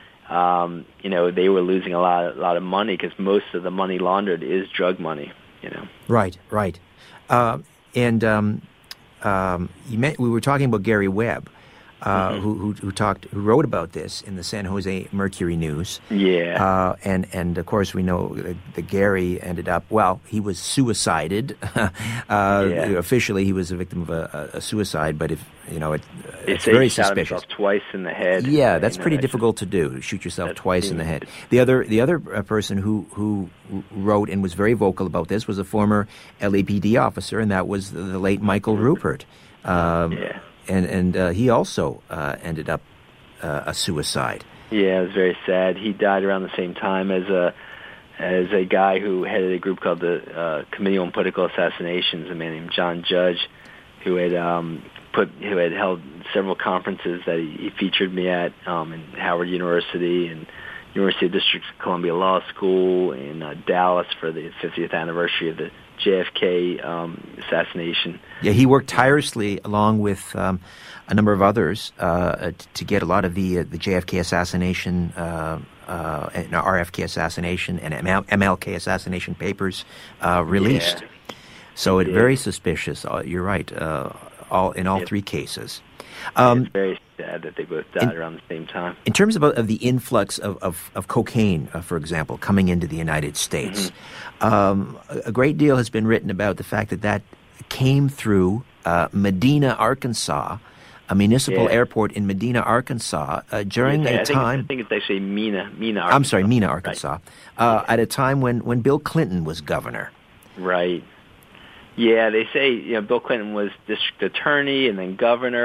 Um, you know, they were losing a lot, a lot of money, because most of the money laundered is drug money. You know. Right, right. Uh, and um, um, you met, we were talking about Gary Webb, uh, mm-hmm. who, who who talked, who wrote about this in the San Jose Mercury News. Yeah. Uh, and and of course we know that, that Gary ended up. Well, he was suicided. uh, yeah. Officially, he was a victim of a, a suicide. But if you know, it, it's say very he shot suspicious. Himself twice in the head. Yeah, that's you know, pretty that's difficult to do. Shoot yourself twice in the head. It's, The other the other uh, person who who wrote and was very vocal about this was a former L A P D officer, and that was the, the late Michael Ruppert. Um, yeah. And and uh, he also uh, ended up uh, a suicide. Yeah, it was very sad. He died around the same time as a as a guy who headed a group called the uh, Committee on Political Assassinations, a man named John Judge, who had um, put who had held several conferences that he, he featured me at um, in Howard University and University of District of Columbia Law School, in uh, Dallas for the fiftieth anniversary of the J F K um, assassination. Yeah, he worked tirelessly along with um, a number of others uh, to get a lot of the uh, the J F K assassination, uh, uh, and R F K assassination, and M L K assassination papers uh, released. Yeah. So it's yeah. very suspicious. Uh, you're right. Uh, all in all yeah. three cases. Um, it's very sad that they both died in, around the same time. In terms of, of the influx of, of, of cocaine, uh, for example, coming into the United States, mm-hmm. um, a, a great deal has been written about the fact that that came through uh, Medina, Arkansas, a municipal yeah. airport in Medina, Arkansas, uh, during yeah, a I think, time... I think it's actually Mena, Mena, Arkansas. I'm sorry, Mena, Arkansas. Right. Uh, yeah. At a time when, when Bill Clinton was governor. Right. Yeah, they say, you know, Bill Clinton was district attorney and then governor,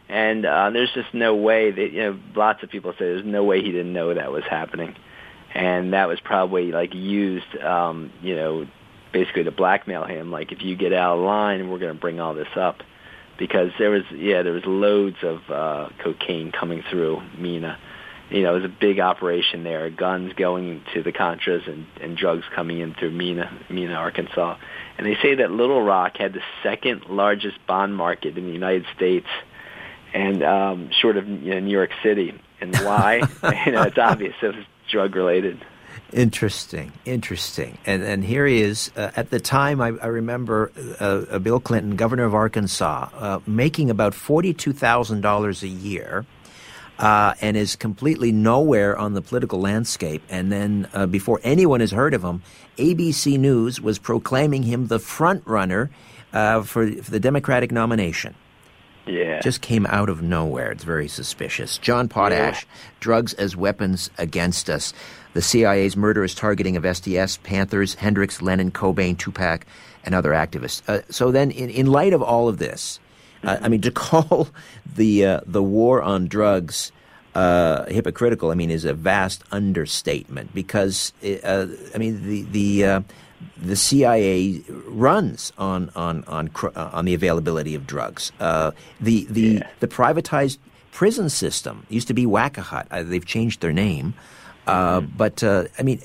And uh, there's just no way that, you know, lots of people say there's no way he didn't know that was happening. And that was probably, like, used, um, you know, basically to blackmail him. Like, if you get out of line, we're going to bring all this up. Because there was, yeah, there was loads of uh, cocaine coming through Mena. You know, it was a big operation there, guns going to the Contras and, and drugs coming in through Mena, Mena, Arkansas. And they say that Little Rock had the second largest bond market in the United States, and um, short of, you know, New York City. And why? You know, it's obvious. It was drug-related. Interesting, interesting. And and here he is. Uh, at the time, I, I remember uh, Bill Clinton, governor of Arkansas, uh, making about forty-two thousand dollars a year, uh, and is completely nowhere on the political landscape. And then uh, before anyone has heard of him, A B C News was proclaiming him the front runner uh, for, for the Democratic nomination. Yeah. Just came out of nowhere. It's very suspicious. John Potash, yeah. Drugs as Weapons Against Us. The C I A's murderous targeting of S D S, Panthers, Hendricks, Lenin, Cobain, Tupac, and other activists. Uh, so then, in, in light of all of this, uh, I mean, to call the uh, the war on drugs uh, hypocritical, I mean, is a vast understatement. Because uh, I mean, the the uh, the C I A runs on on on uh, on the availability of drugs. Uh, the the yeah. the privatized prison system used to be Wackahut. Uh, they've changed their name. Uh, mm-hmm. But uh, I mean,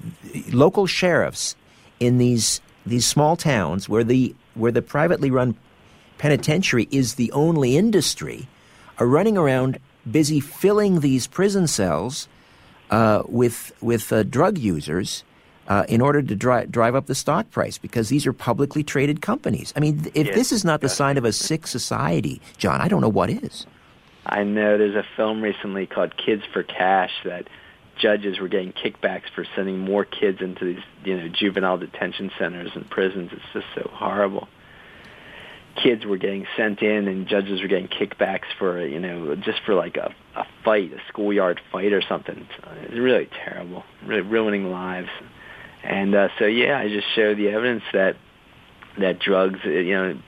local sheriffs in these these small towns where the where the privately run penitentiary is the only industry are running around busy filling these prison cells uh, with with uh, drug users uh, in order to drive drive up the stock price, because these are publicly traded companies. I mean, if yes, this is not the sign of a sick society, John, I don't know what is. I know there's a film recently called Kids for Cash that judges were getting kickbacks for sending more kids into these, you know, juvenile detention centers and prisons. It's just so horrible. Kids were getting sent in, and judges were getting kickbacks for, you know, just for like a, a fight, a schoolyard fight or something. It's, it's really terrible, really ruining lives. And uh, so, yeah, I just showed the evidence that that drugs, you know,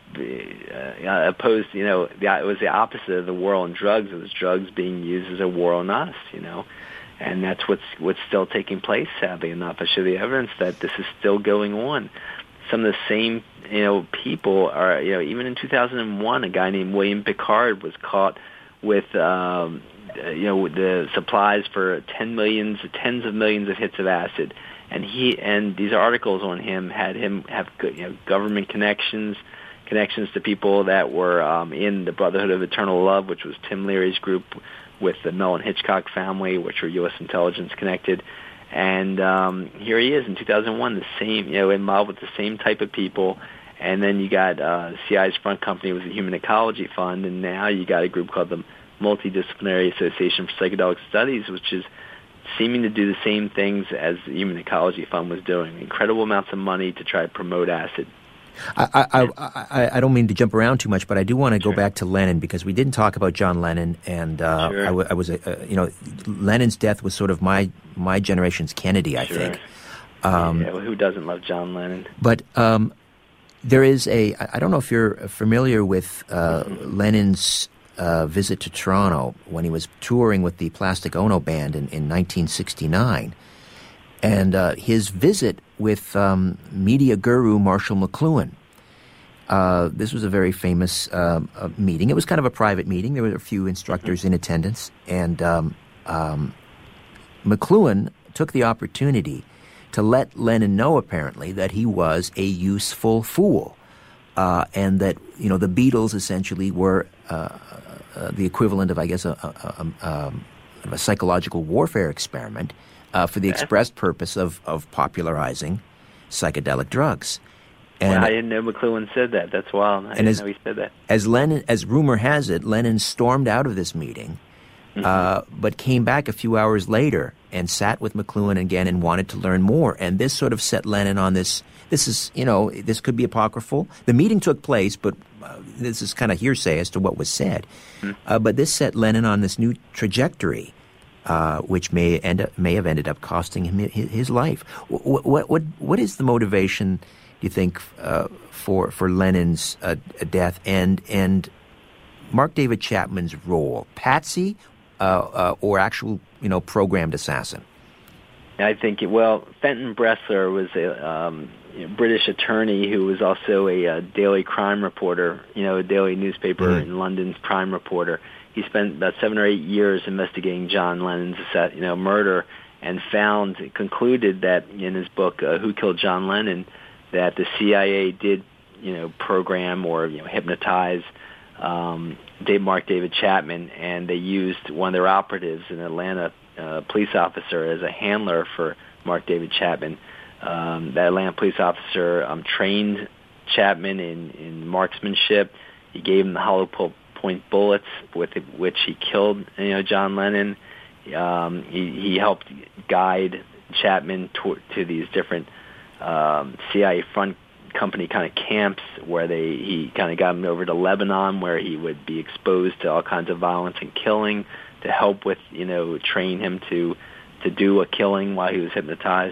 uh, opposed, you know, the, it was the opposite of the war on drugs. It was drugs being used as a war on us, you know. And that's what's what's still taking place, sadly enough. I show the evidence that this is still going on. Some of the same, you know, people are, you know, even in two thousand one, a guy named William Picard was caught with, um, you know, the supplies for ten millions, tens of millions of hits of acid. And he and these articles on him had him have, you know, government connections, connections to people that were um, in the Brotherhood of Eternal Love, which was Tim Leary's group, with the Mellon Hitchcock family, which were U S intelligence connected. And um, here he is in two thousand one, the same, you know, involved with the same type of people. And then you got uh, C I A's front company was the Human Ecology Fund, and now you got a group called the Multidisciplinary Association for Psychedelic Studies, which is seeming to do the same things as the Human Ecology Fund was doing. Incredible amounts of money to try to promote acid. I, I, I, I don't mean to jump around too much, but I do want to Sure. go back to Lenin, because we didn't talk about John Lennon, and uh, Sure. I, w- I was, uh, you know, Lennon's death was sort of my my generation's Kennedy, I Sure. think. Um, yeah, well, who doesn't love John Lennon? But um, there is a, I don't know if you're familiar with uh, Mm-hmm. Lennon's uh, visit to Toronto when he was touring with the Plastic Ono Band in, in nineteen sixty-nine. And uh, his visit with um, media guru Marshall McLuhan. Uh, this was a very famous um, uh, meeting. It was kind of a private meeting. There were a few instructors in attendance. And um, um, McLuhan took the opportunity to let Lennon know, apparently, that he was a useful fool. Uh, and that, you know, the Beatles essentially were uh, uh, the equivalent of, I guess, a, a, a, um, a psychological warfare experiment uh, for the express purpose of, of popularizing psychedelic drugs. And well, I didn't know McLuhan said that. That's wild. I didn't as, know he said that. As Lennon, as rumor has it, Lennon stormed out of this meeting, mm-hmm. uh, but came back a few hours later and sat with McLuhan again and wanted to learn more. And this sort of set Lennon on this. This is, you know, this could be apocryphal. The meeting took place, but uh, this is kind of hearsay as to what was said. Mm-hmm. Uh, but this set Lennon on this new trajectory, uh, which may end up, may have ended up costing him his, his life. What, what what what is the motivation, do you think, uh, for for Lennon's uh, death, and and Mark David Chapman's role, patsy uh, uh, or actual, you know, programmed assassin? I think, it, well, Fenton Bressler was a um, you know, British attorney who was also a, a daily crime reporter, you know, a daily newspaper mm. in London's crime reporter. He spent about seven or eight years investigating John Lennon's, you know, murder, and found, concluded that in his book, uh, Who Killed John Lennon, that the C I A did, you know, program or, you know, hypnotize um, Dave, Mark David Chapman, and they used one of their operatives, an Atlanta uh, police officer, as a handler for Mark David Chapman. Um, that Atlanta police officer um, trained Chapman in, in marksmanship. He gave him the hollow point bullets with which he killed, you know, John Lennon. Um, he, he helped guide Chapman to, to these different um, C I A front company kind of camps where they he kind of got him over to Lebanon, where he would be exposed to all kinds of violence and killing, to help with, you know, train him to to do a killing while he was hypnotized.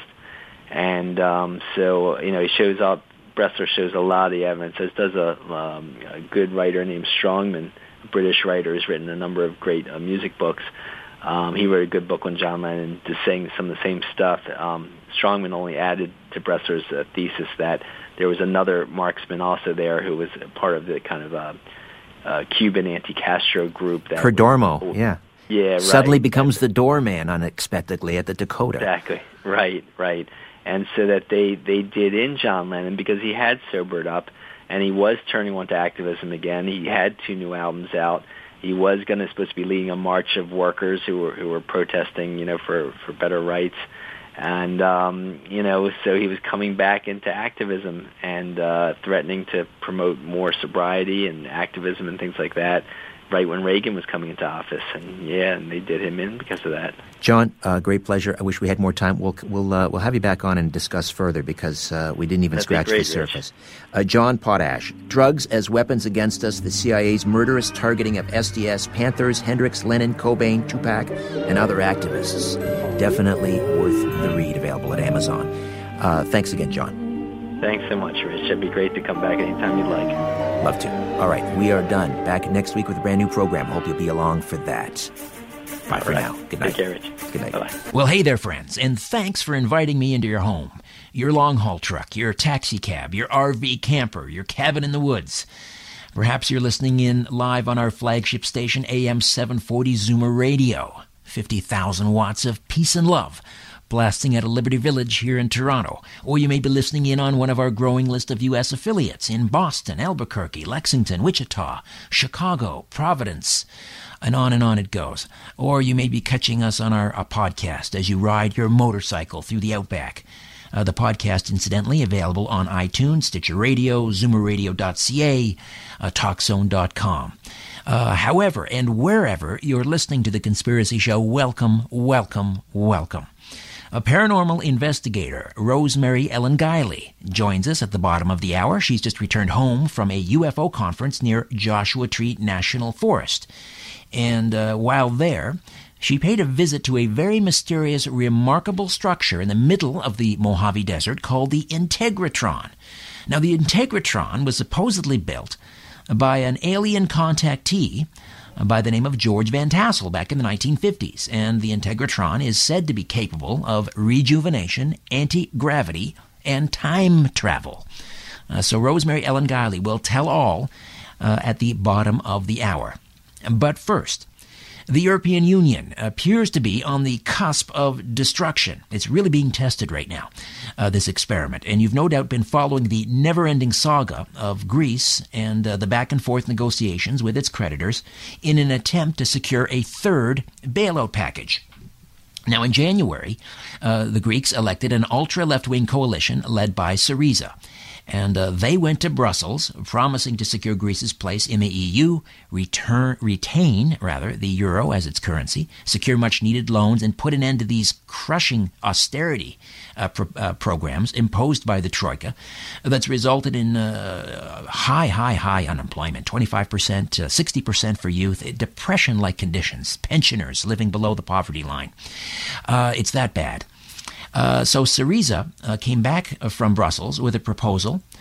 And um, so, you know, he shows up, Bressler shows a lot of the evidence, as does a, um, a good writer named Strongman, a British writer who's written a number of great uh, music books. Um, he wrote a good book on John Lennon, just saying some of the same stuff. Um, Strongman only added to Bressler's uh, thesis that there was another marksman also there who was part of the kind of uh, uh, Cuban anti-Castro group. That Perdomo, was, yeah. Yeah, right. Suddenly becomes the doorman unexpectedly at the Dakota. Exactly, right, right. And so that they, they did in John Lennon, because he had sobered up and he was turning on to activism again. He had two new albums out. He was going to supposed to be leading a march of workers who were who were protesting, you know, for, for better rights. And, um, you know, so he was coming back into activism and uh, threatening to promote more sobriety and activism and things like that, right when Reagan was coming into office. And, yeah, and they did him in because of that. John, uh, great pleasure. I wish we had more time. We'll we'll uh, we'll have you back on and discuss further, because uh, we didn't even That'd scratch great, the surface. Uh, John Potash, Drugs as Weapons Against Us, the C I A's murderous targeting of S D S, Panthers, Hendrix, Lennon, Cobain, Tupac, and other activists. Definitely worth the read, available at Amazon. Uh, thanks again, John. Thanks so much, Rich. It'd be great to come back anytime you'd like. Love to. All right, we are done. Back next week with a brand new program. Hope you'll be along for that. Bye for right. now. Good night. Take care, Rich. Good night. Bye-bye. Well, hey there, friends, and thanks for inviting me into your home, your long-haul truck, your taxi cab, your R V camper, your cabin in the woods. Perhaps you're listening in live on our flagship station, A M seven forty Zoomer Radio, fifty thousand watts of peace and love, blasting out of Liberty Village here in Toronto. Or you may be listening in on one of our growing list of U S affiliates in Boston, Albuquerque, Lexington, Wichita, Chicago, Providence, and on and on it goes. Or you may be catching us on our, our podcast as you ride your motorcycle through the outback. Uh, the podcast, incidentally, available on iTunes, Stitcher Radio, zoomer radio dot c a, uh, talk zone dot com. Uh, however and wherever you're listening to The Conspiracy Show, welcome, welcome, welcome. A paranormal investigator, Rosemary Ellen Guiley, joins us at the bottom of the hour. She's just returned home from a U F O conference near Joshua Tree National Forest. And uh, while there, she paid a visit to a very mysterious, remarkable structure in the middle of the Mojave Desert called the Integratron. Now, the Integratron was supposedly built by an alien contactee by the name of George Van Tassel back in the nineteen fifties, and the Integratron is said to be capable of rejuvenation, anti-gravity, and time travel. Uh, so Rosemary Ellen Guiley will tell all uh, at the bottom of the hour. But first, the European Union appears to be on the cusp of destruction. It's really being tested right now, uh, this experiment. And you've no doubt been following the never-ending saga of Greece and uh, the back-and-forth negotiations with its creditors in an attempt to secure a third bailout package. Now, in January, uh, the Greeks elected an ultra-left-wing coalition led by Syriza. And uh, they went to Brussels, promising to secure Greece's place in the E U, return, retain, rather, the euro as its currency, secure much-needed loans, and put an end to these crushing austerity uh, pro- uh, programs imposed by the Troika that's resulted in uh, high, high, high unemployment, twenty-five percent, uh, sixty percent for youth, depression-like conditions, pensioners living below the poverty line. Uh, it's that bad. Uh, so Syriza uh, came back from Brussels with a proposal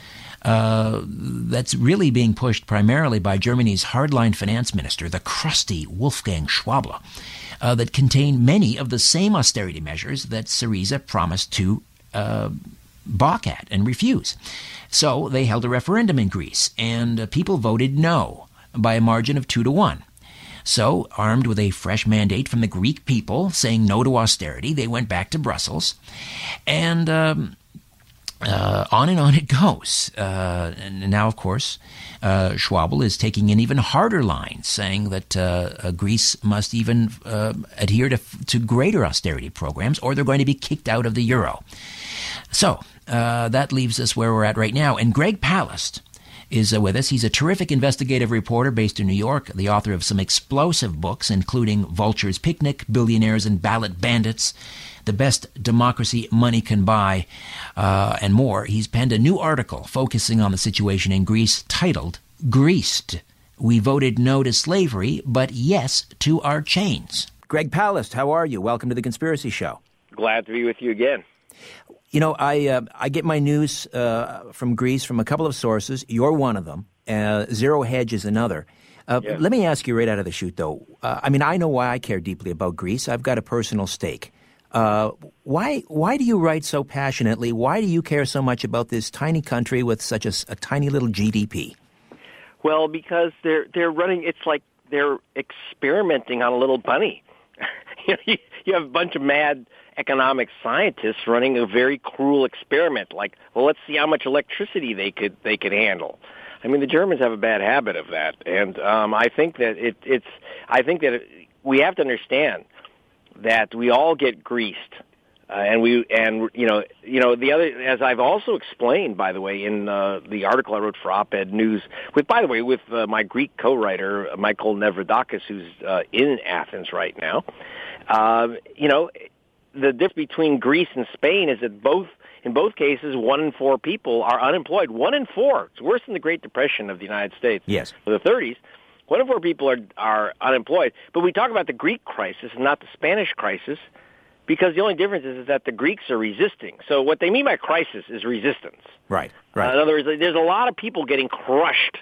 uh, that's really being pushed primarily by Germany's hardline finance minister, the crusty Wolfgang Schäuble, uh, that contain many of the same austerity measures that Syriza promised to uh, balk at and refuse. So they held a referendum in Greece, and uh, people voted no by a margin of two to one. So, armed with a fresh mandate from the Greek people saying no to austerity, they went back to Brussels, and um, uh, on and on it goes. Uh, and now, of course, uh, Schäuble is taking an even harder line, saying that uh, Greece must even uh, adhere to, to greater austerity programs, or they're going to be kicked out of the euro. So, uh, that leaves us where we're at right now. And Greg Palast is uh, with us. He's a terrific investigative reporter based in New York, the author of some explosive books, including Vulture's Picnic, Billionaires and Ballot Bandits, The Best Democracy Money Can Buy, uh, and more. He's penned a new article focusing on the situation in Greece titled, Greased. We voted no to slavery, but yes to our chains. Greg Palast, how are you? Welcome to The Conspiracy Show. Glad to be with you again. You know, I uh, I get my news uh, from Greece from a couple of sources. You're one of them. Uh, Zero Hedge is another. Uh, yeah. Let me ask you right out of the chute, though. Uh, I mean, I know why I care deeply about Greece. I've got a personal stake. Uh, why why do you write so passionately? Why do you care so much about this tiny country with such a, a tiny little G D P? Well, because they're they're running. It's like they're experimenting on a little bunny. you know, you, you have a bunch of mad economic scientists running a very cruel experiment. Like, well, let's see how much electricity they could they could handle. I mean, the Germans have a bad habit of that, and um, I think that it, it's. I think that it, we have to understand that we all get greased, uh, and we and you know you know the other, as I've also explained, by the way, in uh, the article I wrote for Op-Ed News, with by the way with uh, my Greek co-writer Michael Nevradakis, who's uh, in Athens right now. Uh, you know. The difference between Greece and Spain is that both, in both cases, one in four people are unemployed. One in four. It's worse than the Great Depression of the United States. Yes. Of the thirties. One in four people are are unemployed. But we talk about the Greek crisis and not the Spanish crisis, because the only difference is, is that the Greeks are resisting. So what they mean by crisis is resistance. Right. Right. Uh, in other words, there's a lot of people getting crushed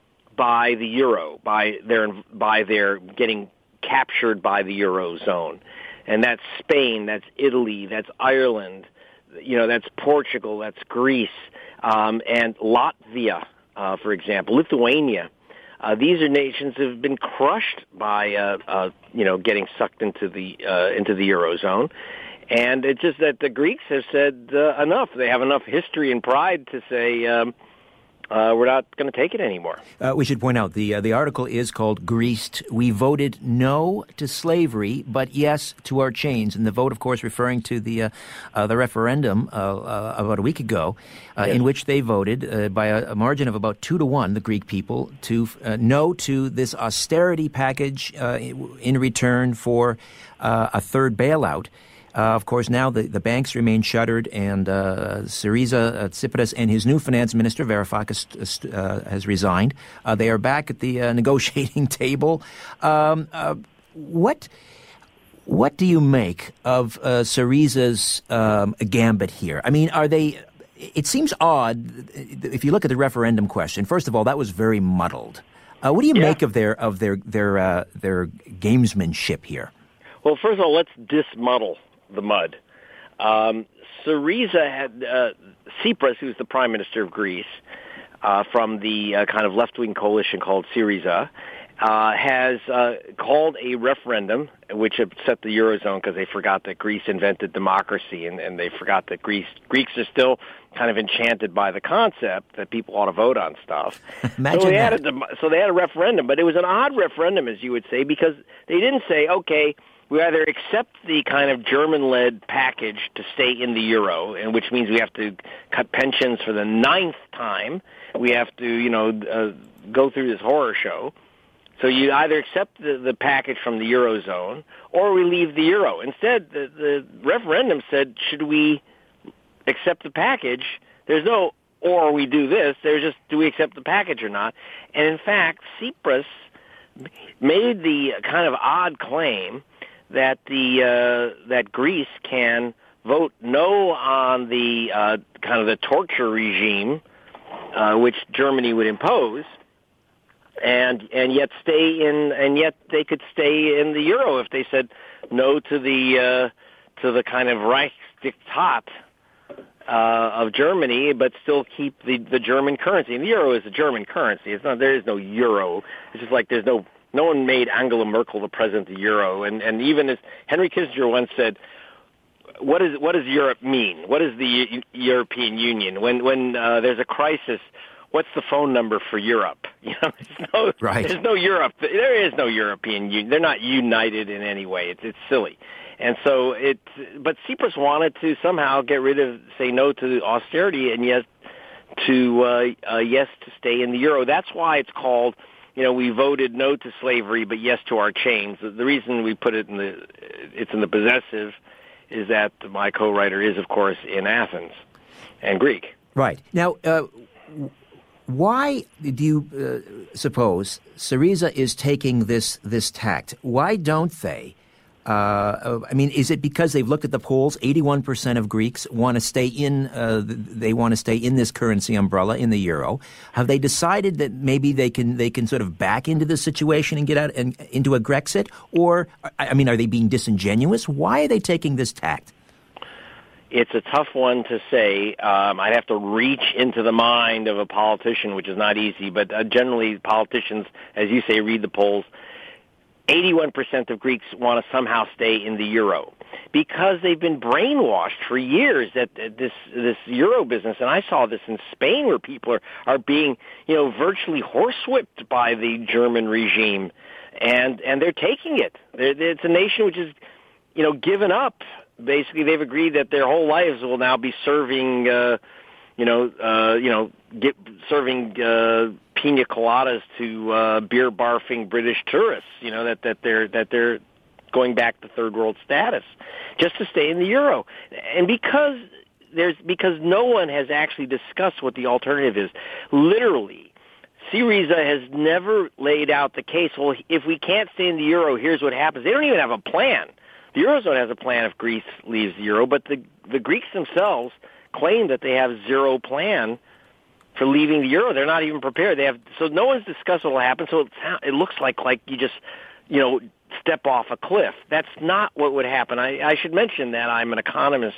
by the euro, by their by their getting captured by the eurozone. And that's Spain, that's Italy, that's Ireland, you know, that's Portugal, that's Greece, um, and Latvia, uh, for example, Lithuania. Uh, these are nations that have been crushed by, uh, uh, you know, getting sucked into the uh, into the eurozone. And it's just that the Greeks have said uh, enough. They have enough history and pride to say, um, Uh, we're not going to take it anymore. Uh, we should point out the uh, the article is called "Greased." We voted no to slavery, but yes to our chains. And the vote, of course, referring to the uh, uh, the referendum uh, uh, about a week ago, uh, yes. in which they voted uh, by a, a margin of about two to one, the Greek people, to uh, no to this austerity package uh, in return for uh, a third bailout. Uh, of course, now the, the banks remain shuttered, and uh, Syriza uh, Tsipras and his new finance minister, Varoufakis, uh, has resigned. Uh, they are back at the uh, negotiating table. Um, uh, what what do you make of uh, Syriza's um, gambit here? I mean, are they... It seems odd, if you look at the referendum question. First of all, that was very muddled. Uh, what do you yeah. make of their of their their uh, their gamesmanship here? Well, first of all, let's dismuddle the mud. Um, Syriza had uh, Tsipras, who's the prime minister of Greece, uh, from the uh, kind of left-wing coalition called Syriza, uh, has uh, called a referendum which upset the eurozone because they forgot that Greece invented democracy, and, and they forgot that Greece Greeks are still kind of enchanted by the concept that people ought to vote on stuff. Imagine so they that. had a so they had a referendum, but it was an odd referendum, as you would say, because they didn't say, okay, we either accept the kind of German-led package to stay in the euro, and which means we have to cut pensions for the ninth time. We have to, you know, uh, go through this horror show. So you either accept the, the package from the eurozone, or we leave the euro. Instead, the, the referendum said, should we accept the package? There's no, or we do this. There's just, do we accept the package or not? And in fact, Tsipras made the kind of odd claim that the uh, that Greece can vote no on the uh, kind of the torture regime uh, which Germany would impose, and and yet stay in, and yet they could stay in the euro if they said no to the uh, to the kind of Reichsdiktat uh, of Germany, but still keep the the German currency. And the euro is a German currency. It's not. There is no euro. It's just like there's no. No one made Angela Merkel the president of the euro, and and even as Henry Kissinger once said, what is what does Europe mean? What is the U- European Union? When when uh, there's a crisis, what's the phone number for Europe? You know, there's no, right. there's no Europe. There is no European Union. They're not united in any way. It's it's silly. And so it, but Tsipras wanted to somehow get rid of, say no to austerity, and yes to uh, uh, yes to stay in the euro. That's why it's called. You know, we voted no to slavery, but yes to our chains. The reason we put it in the, it's in the possessive, is that my co-writer is, of course, in Athens and Greek. Right. Now, uh, why do you uh, suppose Syriza is taking this this tact? Why don't they? Uh, I mean, is it because they've looked at the polls? eighty-one percent of Greeks want to stay in. Uh, they want to stay in this currency umbrella, in the euro. Have they decided that maybe they can they can sort of back into this situation and get out and into a Grexit? Or, I mean, are they being disingenuous? Why are they taking this tact? It's a tough one to say. Um, I'd have to reach into the mind of a politician, which is not easy. But uh, generally, politicians, as you say, read the polls. eighty-one percent of Greeks want to somehow stay in the euro because they've been brainwashed for years that this this euro business. And I saw this in Spain where people are, are being, you know, virtually horsewhipped by the German regime. And, and they're taking it. They're, it's a nation which is, you know, given up. Basically, they've agreed that their whole lives will now be serving, uh, you know, uh, you know, get, serving uh, pina coladas to uh, beer barfing British tourists. You know that that they're that they're going back to third world status just to stay in the euro, and because there's because no one has actually discussed what the alternative is. Literally, Syriza has never laid out the case. Well, if we can't stay in the euro, here's what happens. They don't even have a plan. The Eurozone has a plan if Greece leaves the euro, but the the Greeks themselves claim that they have zero plan for leaving the euro. They're not even prepared. They have so no one's discussed what will happen. So it, it looks like like you just you know step off a cliff. That's not what would happen. I, I should mention that I'm an economist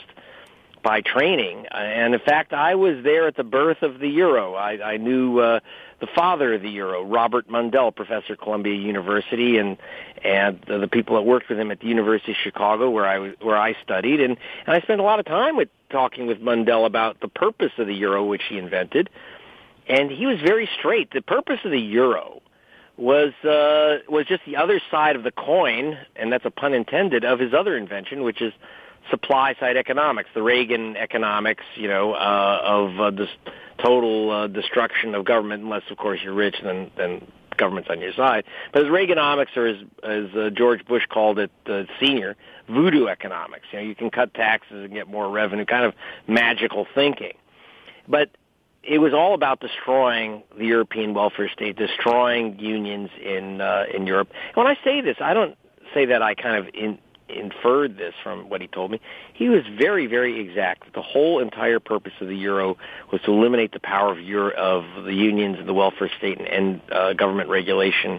by training, and in fact, I was there at the birth of the euro. I, I knew uh, the father of the euro, Robert Mundell, professor at Columbia University, and and the, the people that worked with him at the University of Chicago, where I was, where I studied, and, and I spent a lot of time with talking with Mundell about the purpose of the euro, which he invented, and he was very straight. The purpose of the euro was uh, was just the other side of the coin, and that's a pun intended, of his other invention, which is supply-side economics, the Reagan economics, you know, uh, of uh, this total uh, destruction of government, unless, of course, you're rich, then then government's on your side. But as Reaganomics, or as, as uh, George Bush called it, uh, senior, voodoo economics. You know, you can cut taxes and get more revenue, kind of magical thinking. But it was all about destroying the European welfare state, destroying unions in uh, in Europe. And when I say this, I don't say that I kind of in, inferred this from what he told me. He was very, very exact. The whole entire purpose of the euro was to eliminate the power of Euro, of the unions and the welfare state and, and uh, government regulation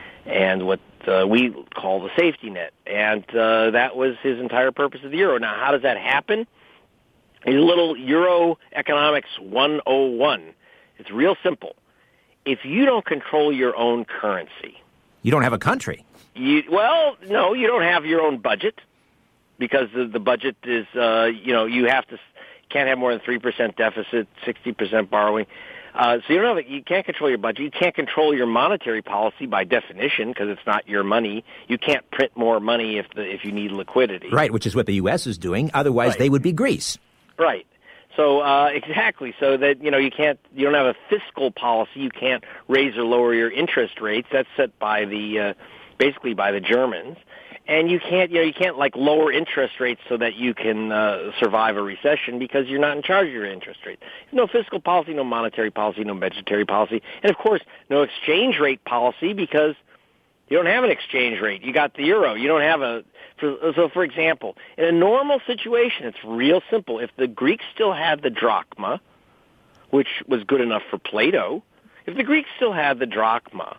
and what uh, we call the safety net. And uh, that was his entire purpose of the euro. Now, how does that happen? A little Euro Economics one oh one. It's real simple. If you don't control your own currency, you don't have a country. You, well, no, you don't have your own budget because the, the budget is, uh, you know, you have to can't have more than three percent deficit, sixty percent borrowing. Uh, so you don't have, you can't control your budget. You can't control your monetary policy by definition because it's not your money. You can't print more money if the, if you need liquidity. Right, which is what the U S is doing. Otherwise, right. They would be Greece. Right. So uh, exactly. So that you know you can't you don't have a fiscal policy. You can't raise or lower your interest rates. That's set by the uh, basically by the Germans. And you can't you know you can't like lower interest rates so that you can uh, survive a recession because you're not in charge of your interest rate. No fiscal policy, no monetary policy, no budgetary policy, and of course no exchange rate policy because you don't have an exchange rate. You got the euro. You don't have a for, so for example, in a normal situation, it's real simple. If the Greeks still had the drachma, which was good enough for Plato. If the Greeks still had the drachma,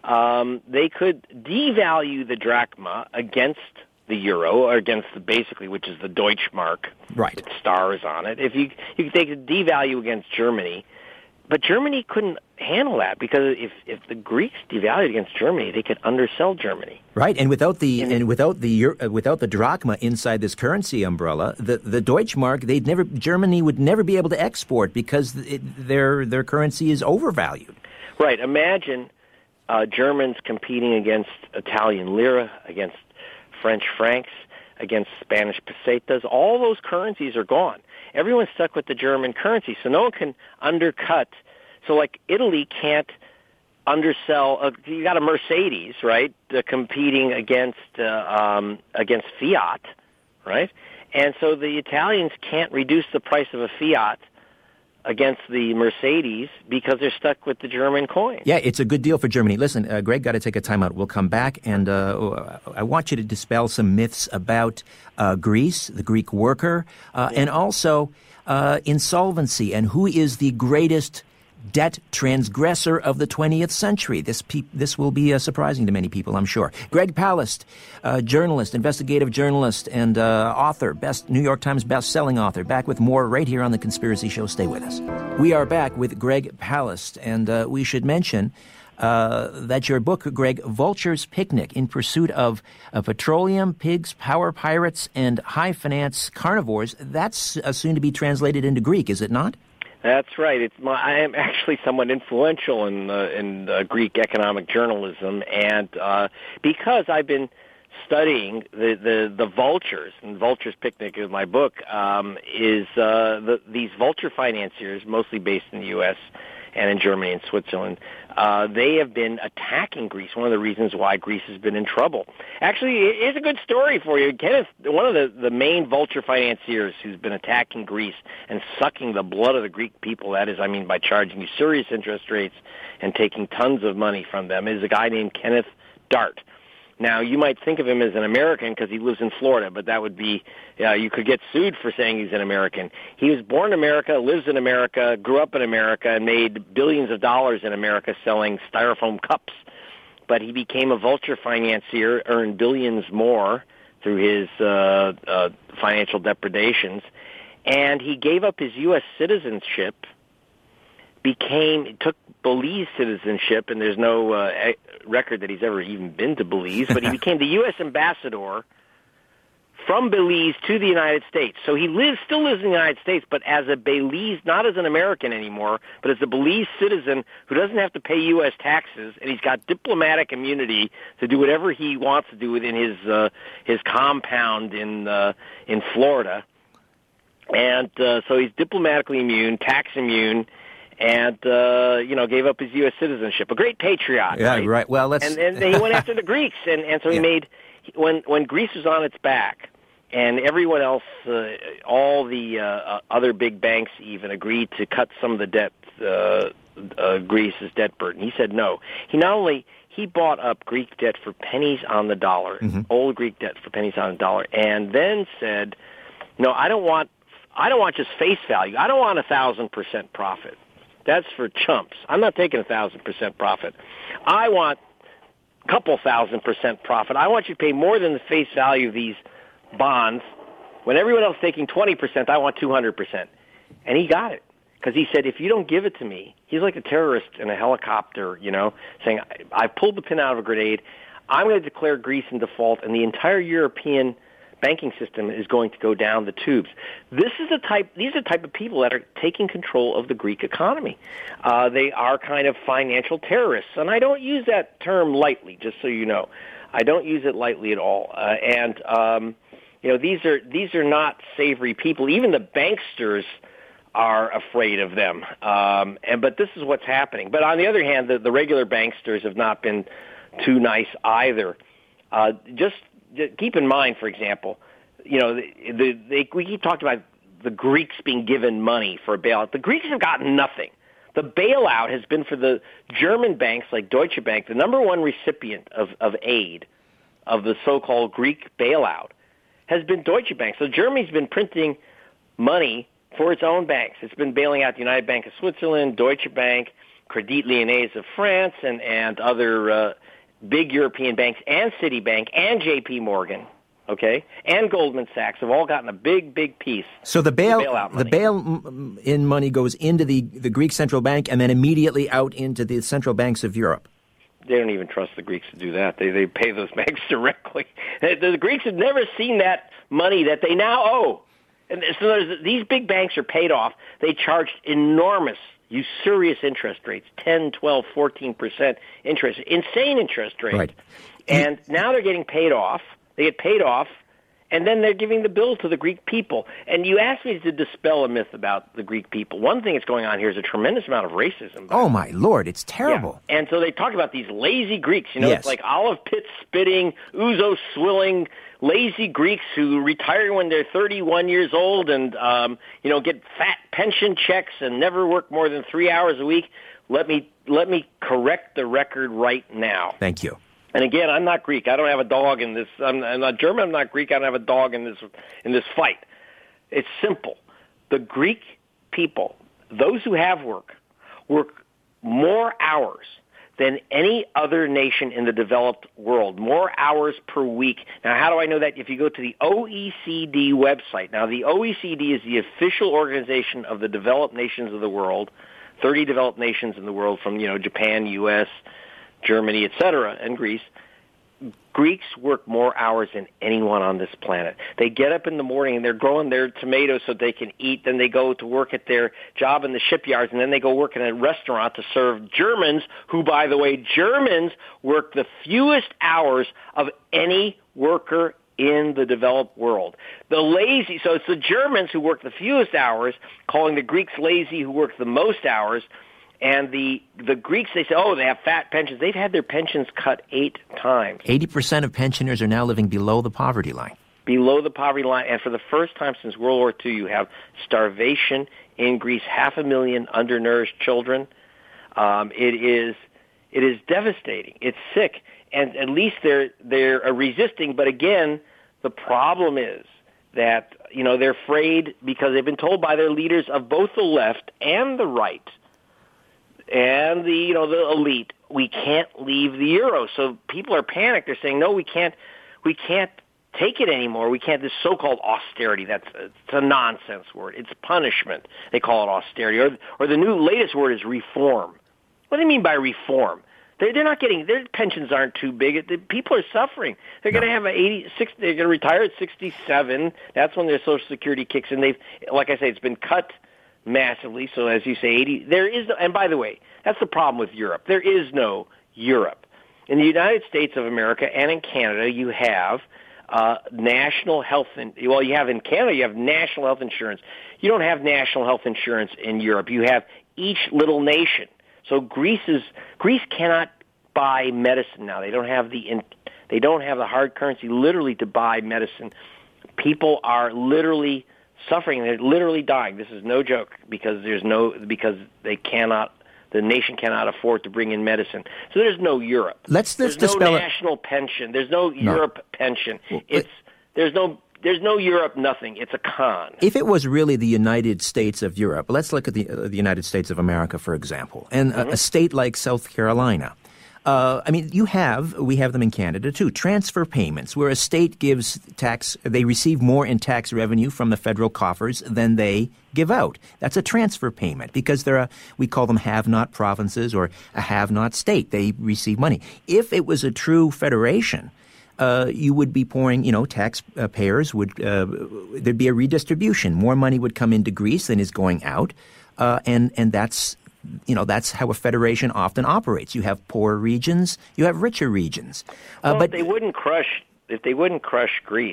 um, they could devalue the drachma against the euro, or against the, basically, which is the Deutschmark, right, with stars on it. If you, you they could devalue against Germany, but Germany couldn't handle that, because if, if the Greeks devalued against Germany, they could undersell Germany. Right, and without the and, and without the uh, without the drachma inside this currency umbrella, the the Deutschmark, they'd never Germany would never be able to export, because it, their their currency is overvalued. Right. Imagine uh, Germans competing against Italian lira, against French francs, against Spanish pesetas. All those currencies are gone. Everyone's stuck with the German currency, so no one can undercut. So, like, Italy can't undersell. Uh, you got a Mercedes, right, uh, competing against uh, um, against Fiat, right? And so the Italians can't reduce the price of a Fiat against the Mercedes because they're stuck with the German coin. Yeah, it's a good deal for Germany. Listen, uh, Greg, got to take a time out. We'll come back, and uh, I want you to dispel some myths about uh, Greece, the Greek worker, uh, yeah. and also uh, insolvency, and who is the greatest debt transgressor of the twentieth century. This pe- this will be uh, surprising to many people, I'm sure. Greg Palast, uh, journalist, investigative journalist, and uh, author, best New York Times best-selling author, back with more right here on The Conspiracy Show. Stay with us. We are back with Greg Palast, and uh, we should mention uh, that your book, Greg, Vulture's Picnic, in Pursuit of uh, Petroleum, Pigs, Power Pirates, and High Finance Carnivores, that's uh, soon to be translated into Greek, is it not? That's right. It's my, I am actually somewhat influential in uh, in uh, Greek economic journalism, and uh, because I've been studying the, the, the vultures, and Vulture's Picnic is my book, um, is uh, the, these vulture financiers, mostly based in the U S and in Germany and Switzerland, uh, they have been attacking Greece. One of the reasons why Greece has been in trouble. Actually, here's a good story for you. Kenneth, one of the, the main vulture financiers who's been attacking Greece and sucking the blood of the Greek people, that is, I mean, by charging you serious interest rates and taking tons of money from them, is a guy named Kenneth Dart. Now, you might think of him as an American because he lives in Florida, but that would be, uh, you could get sued for saying he's an American. He was born in America, lives in America, grew up in America, and made billions of dollars in America selling styrofoam cups. But he became a vulture financier, earned billions more through his uh, uh, financial depredations, and he gave up his U S citizenship, became, took Belize citizenship, and there's no uh, record that he's ever even been to Belize, but he became the U S ambassador from Belize to the United States. So he lives, still lives in the United States, but as a Belize, not as an American anymore, but as a Belize citizen who doesn't have to pay U S taxes, and he's got diplomatic immunity to do whatever he wants to do within his uh, his compound in uh, in Florida. And uh, so he's diplomatically immune, tax immune, and, uh, you know, gave up his U S citizenship. A great patriot. Yeah, right. right. Well, let's... And, and he went after the Greeks, and, and so he yeah. made... When, when Greece was on its back, and everyone else, uh, all the uh, other big banks even agreed to cut some of the debt, uh, uh, Greece's debt burden, he said no. He not only... He bought up Greek debt for pennies on the dollar, mm-hmm. old Greek debt for pennies on the dollar, and then said, no, I don't want... I don't want just face value. I don't want a thousand percent profit. That's for chumps. I'm not taking a thousand percent profit. I want a couple thousand percent profit. I want you to pay more than the face value of these bonds. When everyone else is taking twenty percent, I want two hundred percent. And he got it. Because he said, if you don't give it to me, he's like a terrorist in a helicopter, you know, saying, I, I pulled the pin out of a grenade. I'm going to declare Greece in default, and the entire European banking system is going to go down the tubes. This is the type; these are the type of people that are taking control of the Greek economy. Uh, they are kind of financial terrorists, and I don't use that term lightly. Just so you know, I don't use it lightly at all. Uh, and um, you know, these are these are not savory people. Even the banksters are afraid of them. Um, and but this is what's happening. But on the other hand, the, the regular banksters have not been too nice either. Uh, just keep in mind, for example, you know, the, the, they, we keep talking about the Greeks being given money for a bailout. The Greeks have gotten nothing. The bailout has been for the German banks like Deutsche Bank, the number one recipient of, of aid, of the so-called Greek bailout, has been Deutsche Bank. So Germany's been printing money for its own banks. It's been bailing out the United Bank of Switzerland, Deutsche Bank, Crédit Lyonnais of France, and, and other uh, big European banks, and Citibank, and J P Morgan, okay, and Goldman Sachs have all gotten a big, big piece. So the bail, the bailout money. the bail-in money goes into the, the Greek central bank and then immediately out into the central banks of Europe. They don't even trust the Greeks to do that. They they pay those banks directly. The, the Greeks have never seen that money that they now owe. And so there's, these big banks are paid off. They charged enormous, usurious interest rates, ten, twelve, fourteen percent interest, insane interest rates. Right. And now they're getting paid off. They get paid off, and then they're giving the bill to the Greek people. And you asked me to dispel a myth about the Greek people. One thing that's going on here is a tremendous amount of racism. Oh, my Lord, it's terrible. Yeah. And so they talk about these lazy Greeks. You know, Yes. It's like olive pit spitting, ouzo swilling, lazy Greeks who retire when they're thirty-one years old and, um, you know, get fat pension checks and never work more than three hours a week. Let me let me correct the record right now. Thank you. And again, I'm not Greek. I don't have a dog in this. I'm, I'm not German. I'm not Greek. I don't have a dog in this in this fight. It's simple. The Greek people, those who have work, work more hours than any other nation in the developed world, more hours per week. Now, how do I know that? If you go to the O E C D website. Now, the O E C D is the official organization of the developed nations of the world, thirty developed nations in the world from, you know, Japan, U S, Germany, et cetera, and Greece. Greeks work more hours than anyone on this planet. They get up in the morning and they're growing their tomatoes so they can eat. Then they go to work at their job in the shipyards, and then they go work in a restaurant to serve Germans, who, by the way, Germans work the fewest hours of any worker in the developed world. The lazy, so it's the Germans who work the fewest hours, calling the Greeks lazy who work the most hours. And the the Greeks, they say, oh, they have fat pensions. They've had their pensions cut eight times. eighty percent of pensioners are now living below the poverty line. Below the poverty line. And for the first time since World War Two, you have starvation in Greece, half a million undernourished children. Um, it is it is devastating. It's sick. And at least they're they're uh, resisting. But again, the problem is that, you know, they're afraid because they've been told by their leaders of both the left and the right and the, you know, the elite, we can't leave the euro. So people are panicked. They're saying, no, we can't, we can't take it anymore. We can't, this so-called austerity, that's, it's a nonsense word. It's punishment. They call it austerity. Or, or the new latest word is reform. What do you mean by reform? They're, they're not getting, their pensions aren't too big. The people are suffering. They're going to have a eighty-six, they're going to retire at sixty-seven. That's when their Social Security kicks in. They've, like I say, it's been cut massively. So as you say, eighty, there is no, and by the way, that's the problem with Europe. There is no Europe. In the United States of America and in Canada, you have uh, national health, in, well, you have in Canada, you have national health insurance. You don't have national health insurance in Europe. You have each little nation. So Greece is, Greece cannot buy medicine now. They don't have the, in, they don't have the hard currency literally to buy medicine. People are literally suffering. They're literally dying. This is no joke because there's no, because they cannot, the nation cannot afford to bring in medicine. So there's no Europe. Let's, let's there's dispel no it. national pension. There's no, No. Europe pension. Well, It's, there's no, there's no Europe nothing. It's a con. If it was really the United States of Europe, let's look at the, uh, the United States of America, for example, and Mm-hmm. a, a state like South Carolina. Uh, I mean, you have, we have them in Canada too, transfer payments, where a state gives tax, they receive more in tax revenue from the federal coffers than they give out. That's a transfer payment because they're a, we call them have-not provinces or a have-not state. They receive money. If it was a true federation, uh, you would be pouring, you know, taxpayers would, uh, there'd be a redistribution. More money would come into Greece than is going out. Uh, and, and that's, you know, that's how a federation often operates. You have poor regions, you have richer regions. Uh, well, but if they wouldn't crush, if they wouldn't crush Greece,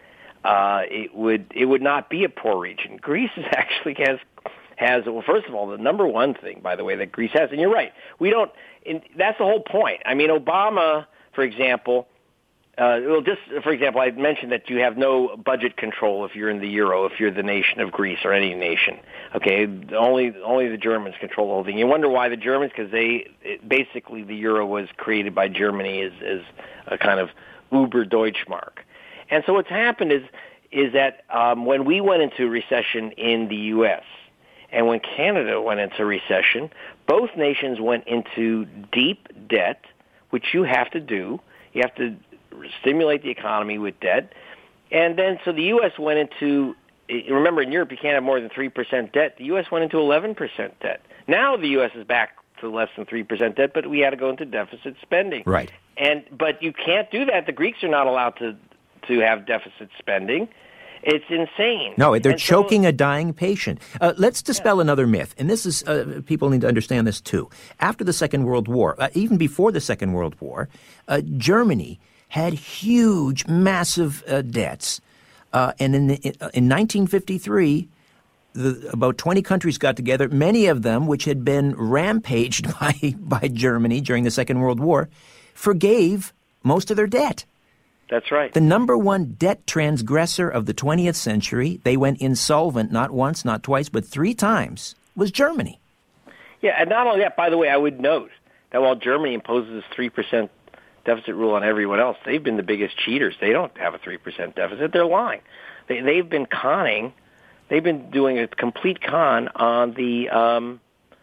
uh, it would it would not be a poor region. Greece is actually has has well, first of all, the number one thing, by the way, that Greece has, and you're right, we don't. And that's the whole point. I mean, Obama, for example. Uh, well, just for example, I mentioned that you have no budget control if you're in the euro, if you're the nation of Greece or any nation. Okay, only only the Germans control the whole thing. You wonder why the Germans? Because they it, basically the euro was created by Germany as as a kind of Uber Deutschmark. And so what's happened is is that um, when we went into recession in the U S and when Canada went into recession, both nations went into deep debt, which you have to do. You have to stimulate the economy with debt. And then so the U S went into, remember in Europe you can't have more than three percent debt. The U S went into eleven percent debt. Now the U S is back to less than three percent debt, but we had to go into deficit spending. Right. And but you can't do that. The Greeks are not allowed to to have deficit spending. It's insane. No, they're and choking so, a dying patient. Uh, let's dispel yeah. another myth, and this is uh, people need to understand this too. After the Second World War, uh, even before the Second World War, uh, Germany had huge, massive uh, debts, uh, and in the, in nineteen fifty-three. The, about twenty countries got together, many of them which had been rampaged by, by Germany during the Second World War, forgave most of their debt. That's right. The number one debt transgressor of the twentieth century, they went insolvent not once, not twice, but three times, was Germany. Yeah, and not only that, by the way, I would note that while Germany imposes this three percent deficit rule on everyone else, they've been the biggest cheaters. They don't have a three percent deficit. They're lying. They, they've been conning. They've been doing a complete con on the um,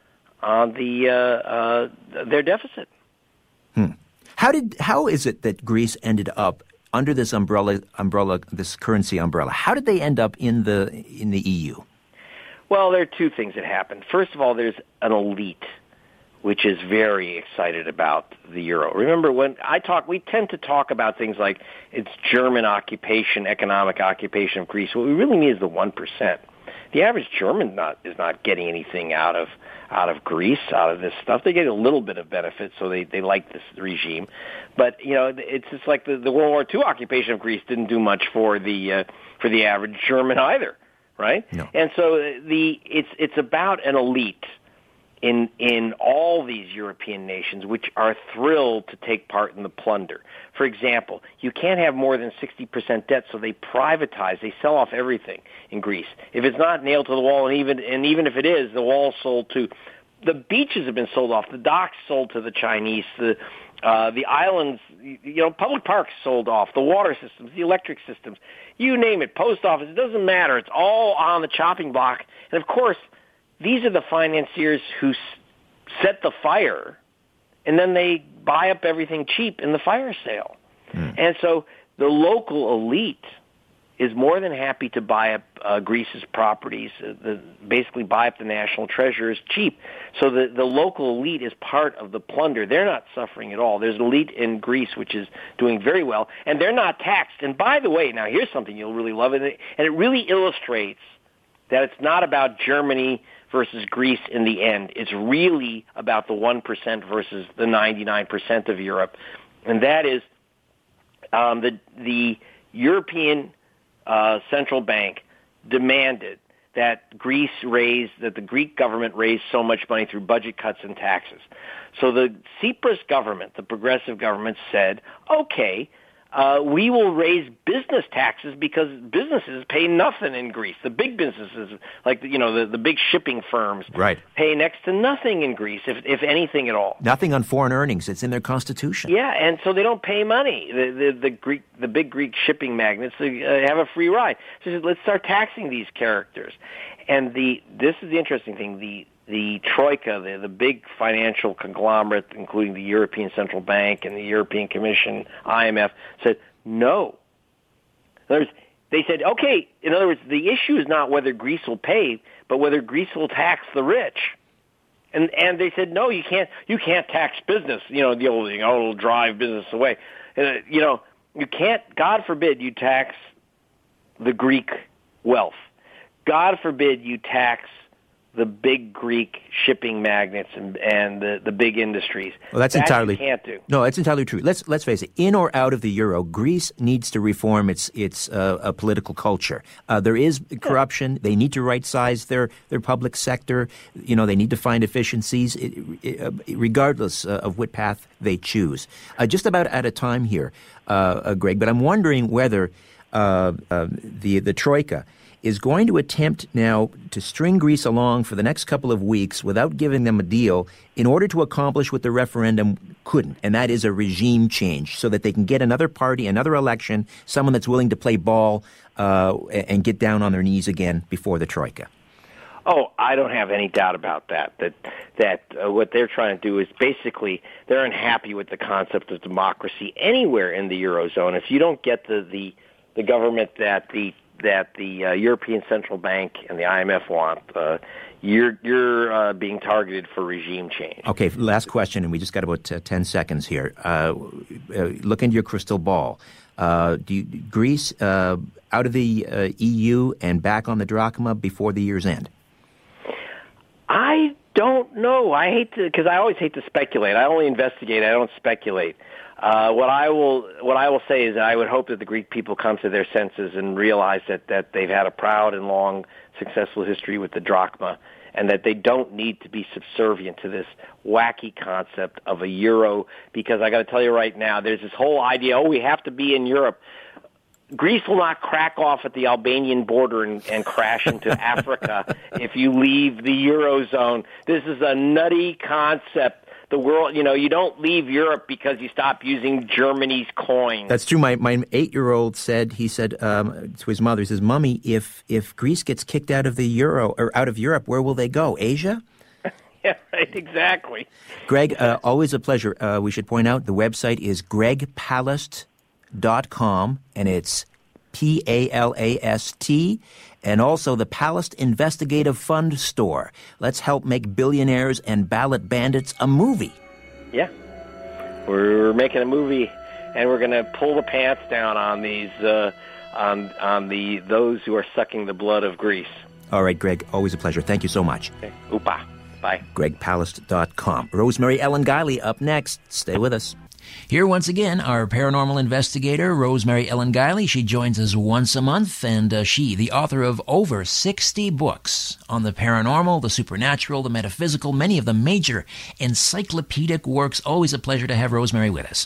on the uh, uh, their deficit. Hmm. How did how is it that Greece ended up under this umbrella umbrella this currency umbrella? How did they end up in the in the E U? Well, there are two things that happened. First of all, there's an elite which is very excited about the euro. Remember, when I talk, we tend to talk about things like it's German occupation, economic occupation of Greece. What we really mean is the one percent. The average German not, is not getting anything out of out of Greece, out of this stuff. They get a little bit of benefit, so they, they like this regime. But, you know, it's just like the, the World War Two occupation of Greece didn't do much for the uh, for the average German either, right? No. And so the it's it's about an elite in in all these European nations which are thrilled to take part in the plunder. For example, you can't have more than sixty percent debt, so they privatize, they sell off everything in Greece. If it's not nailed to the wall, and even and even if it is, the wall's sold to, the beaches have been sold off, the docks sold to the Chinese, the uh, the islands, you know, public parks sold off, the water systems, the electric systems, you name it, post office, it doesn't matter. It's all on the chopping block. And of course, these are the financiers who s- set the fire, and then they buy up everything cheap in the fire sale. Mm. And so the local elite is more than happy to buy up uh, Greece's properties, uh, the, basically buy up the national treasures cheap. So the, the local elite is part of the plunder. They're not suffering at all. There's an elite in Greece which is doing very well, and they're not taxed. And by the way, now here's something you'll really love, and it, and it really illustrates that it's not about Germany versus Greece in the end. It's really about the one percent versus the ninety-nine percent of Europe. And that is um, the, the European uh, Central Bank demanded that Greece raise, that the Greek government raise so much money through budget cuts and taxes. So the Tsipras government, the progressive government, said, okay, Uh, we will raise business taxes because businesses pay nothing in Greece. The big businesses, like, you know, the, the big shipping firms, right, pay next to nothing in Greece, if, if anything at all. Nothing on foreign earnings. It's in their constitution. Yeah, and so they don't pay money. The the, the Greek, the big Greek shipping magnates uh, have a free ride. So let's start taxing these characters. And the this is the interesting thing. The The Troika, the, the big financial conglomerate, including the European Central Bank and the European Commission, I M F, said no. In other words, they said, okay, in other words, the issue is not whether Greece will pay, but whether Greece will tax the rich. And and they said, no, you can't you can't tax business. You know, the old thing, oh, it'll drive business away. Uh, you know, you can't, God forbid you tax the Greek wealth. God forbid you tax the big Greek shipping magnates and, and the, the big industries. Well, that's that entirely you can't do. No, that's entirely true. Let's let's face it. In or out of the euro, Greece needs to reform its its uh, uh, political culture. Uh, there is corruption. They need to right size their their public sector. You know, they need to find efficiencies, it, it, uh, regardless uh, of what path they choose. Uh, just about out of time here, uh, uh, Greg. But I'm wondering whether uh, uh, the the Troika is going to attempt now to string Greece along for the next couple of weeks without giving them a deal in order to accomplish what the referendum couldn't, and that is a regime change, so that they can get another party, another election, someone that's willing to play ball uh, and get down on their knees again before the Troika. Oh, I don't have any doubt about that. That that uh, what they're trying to do is basically they're unhappy with the concept of democracy anywhere in the Eurozone. If you don't get the the, the government that the that the uh, European Central Bank and the I M F want, uh, you're you're uh, being targeted for regime change. Okay, last question, and we just got about uh, ten seconds here. Uh, uh, look into your crystal ball. Uh, do you, Greece uh, out of the uh, E U and back on the drachma before the year's end? I don't know. I hate to, because I always hate to speculate. I only investigate. I don't speculate. Uh, what I will, what I will say is that I would hope that the Greek people come to their senses and realize that, that they've had a proud and long, successful history with the drachma, and that they don't need to be subservient to this wacky concept of a euro. Because I got to tell you right now, there's this whole idea: oh, we have to be in Europe. Greece will not crack off at the Albanian border and, and crash into Africa if you leave the Eurozone. This is a nutty concept. The world, you know, you don't leave Europe because you stop using Germany's coins. That's true. My my eight-year-old said, he said um, to his mother, he says, "Mommy, if if Greece gets kicked out of the Euro or out of Europe, where will they go? Asia?" Yeah, right, exactly. Greg, uh, always a pleasure. Uh, we should point out the website is greg palast dot com, and it's P A L A S T, and also the Palast Investigative Fund store. Let's help make billionaires and ballot bandits a movie. Yeah. We're making a movie, and we're going to pull the pants down on these, uh, on on the those who are sucking the blood of Greece. All right, Greg, always a pleasure. Thank you so much. Okay. Oopa. Bye. greg palast dot com. Rosemary Ellen Guiley up next. Stay with us. Here once again, our paranormal investigator, Rosemary Ellen Guiley. She joins us once a month, and uh, she, the author of over sixty books on the paranormal, the supernatural, the metaphysical, many of the major encyclopedic works. Always a pleasure to have Rosemary with us.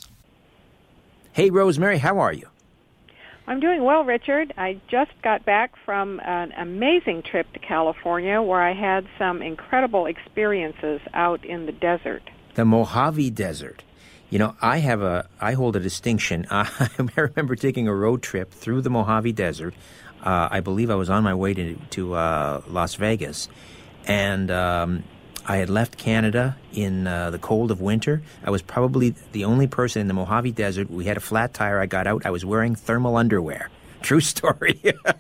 Hey, Rosemary, how are you? I'm doing well, Richard. I just got back from an amazing trip to California where I had some incredible experiences out in the desert. The Mojave Desert. You know, I have a, I hold a distinction. Uh, I remember taking a road trip through the Mojave Desert. Uh, I believe I was on my way to, to uh, Las Vegas, and um, I had left Canada in uh, the cold of winter. I was probably the only person in the Mojave Desert. We had a flat tire. I got out. I was wearing thermal underwear. True story.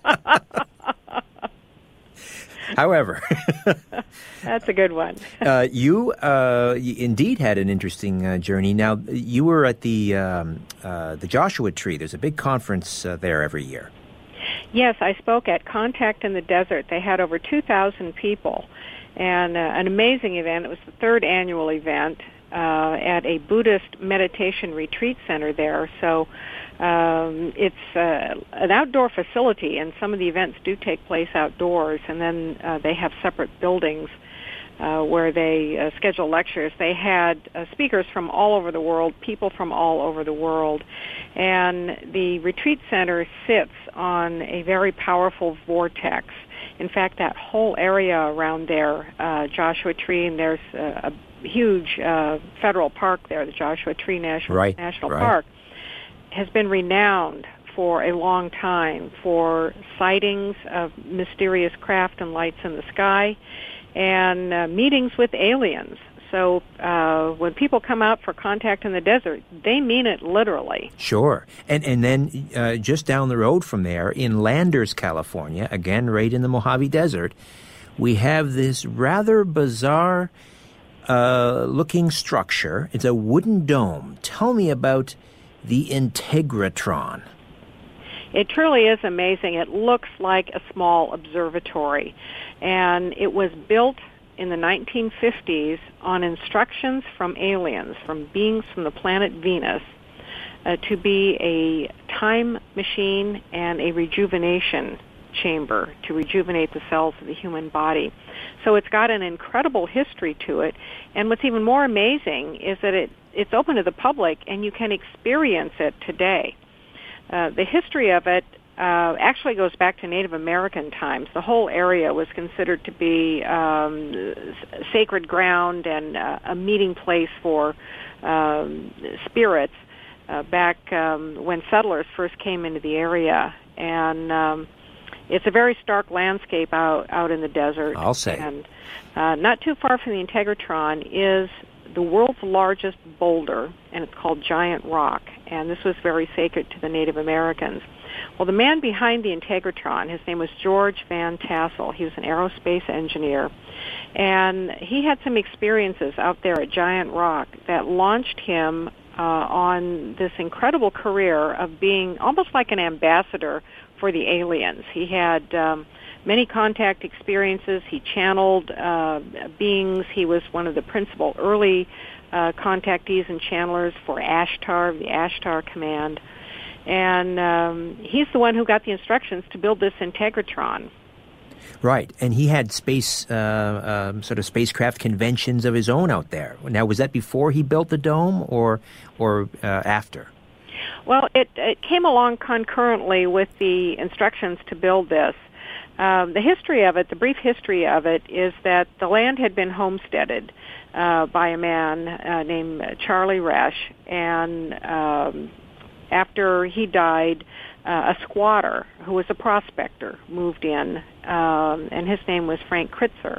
However, that's a good one. uh, you, uh, you indeed had an interesting uh, journey. Now, you were at the um, uh, the Joshua Tree. There's a big conference uh, there every year. Yes, I spoke at Contact in the Desert. They had over two thousand people, and uh, an amazing event. It was the third annual event uh, at a Buddhist meditation retreat center there. So um, it's uh, an outdoor facility, and some of the events do take place outdoors, and then uh, they have separate buildings uh, where they uh, schedule lectures. They had uh, speakers from all over the world, people from all over the world, and the retreat center sits on a very powerful vortex. In fact, that whole area around there, uh, Joshua Tree, and there's a, a huge uh, federal park there, the Joshua Tree National, right, National right. Park, has been renowned for a long time for sightings of mysterious craft and lights in the sky and uh, meetings with aliens. So uh, when people come out for Contact in the Desert, they mean it literally. Sure. And and then uh, just down the road from there, in Landers, California, again right in the Mojave Desert, we have this rather bizarre uh, looking structure. It's a wooden dome. Tell me about the Integratron. It truly is amazing. It looks like a small observatory, and it was built in the nineteen fifties on instructions from aliens, from beings from the planet Venus, uh, to be a time machine and a rejuvenation chamber to rejuvenate the cells of the human body. So it's got an incredible history to it, and what's even more amazing is that it, it's open to the public and you can experience it today. Uh, the history of it uh, actually goes back to Native American times. The whole area was considered to be um, sacred ground and uh, a meeting place for um, spirits uh, back um, when settlers first came into the area. And um, it's a very stark landscape out, out in the desert. I'll say. And uh, not too far from the Integratron is the world's largest boulder, and it's called Giant Rock. And this was very sacred to the Native Americans. Well, the man behind the Integratron, his name was George Van Tassel. He was an aerospace engineer. And he had some experiences out there at Giant Rock that launched him uh, on this incredible career of being almost like an ambassador for the aliens. He had um, many contact experiences. He channeled uh, beings. He was one of the principal early uh, contactees and channelers for Ashtar, the Ashtar Command. And um, he's the one who got the instructions to build this Integratron. Right, and he had space, uh, um, sort of spacecraft conventions of his own out there. Now, was that before he built the dome, or or uh, after? Well, it, it came along concurrently with the instructions to build this. Um, the history of it, the brief history of it, is that the land had been homesteaded uh, by a man uh, named Charlie Resch, and um, after he died, uh, a squatter who was a prospector moved in, um, and his name was Frank Kritzer.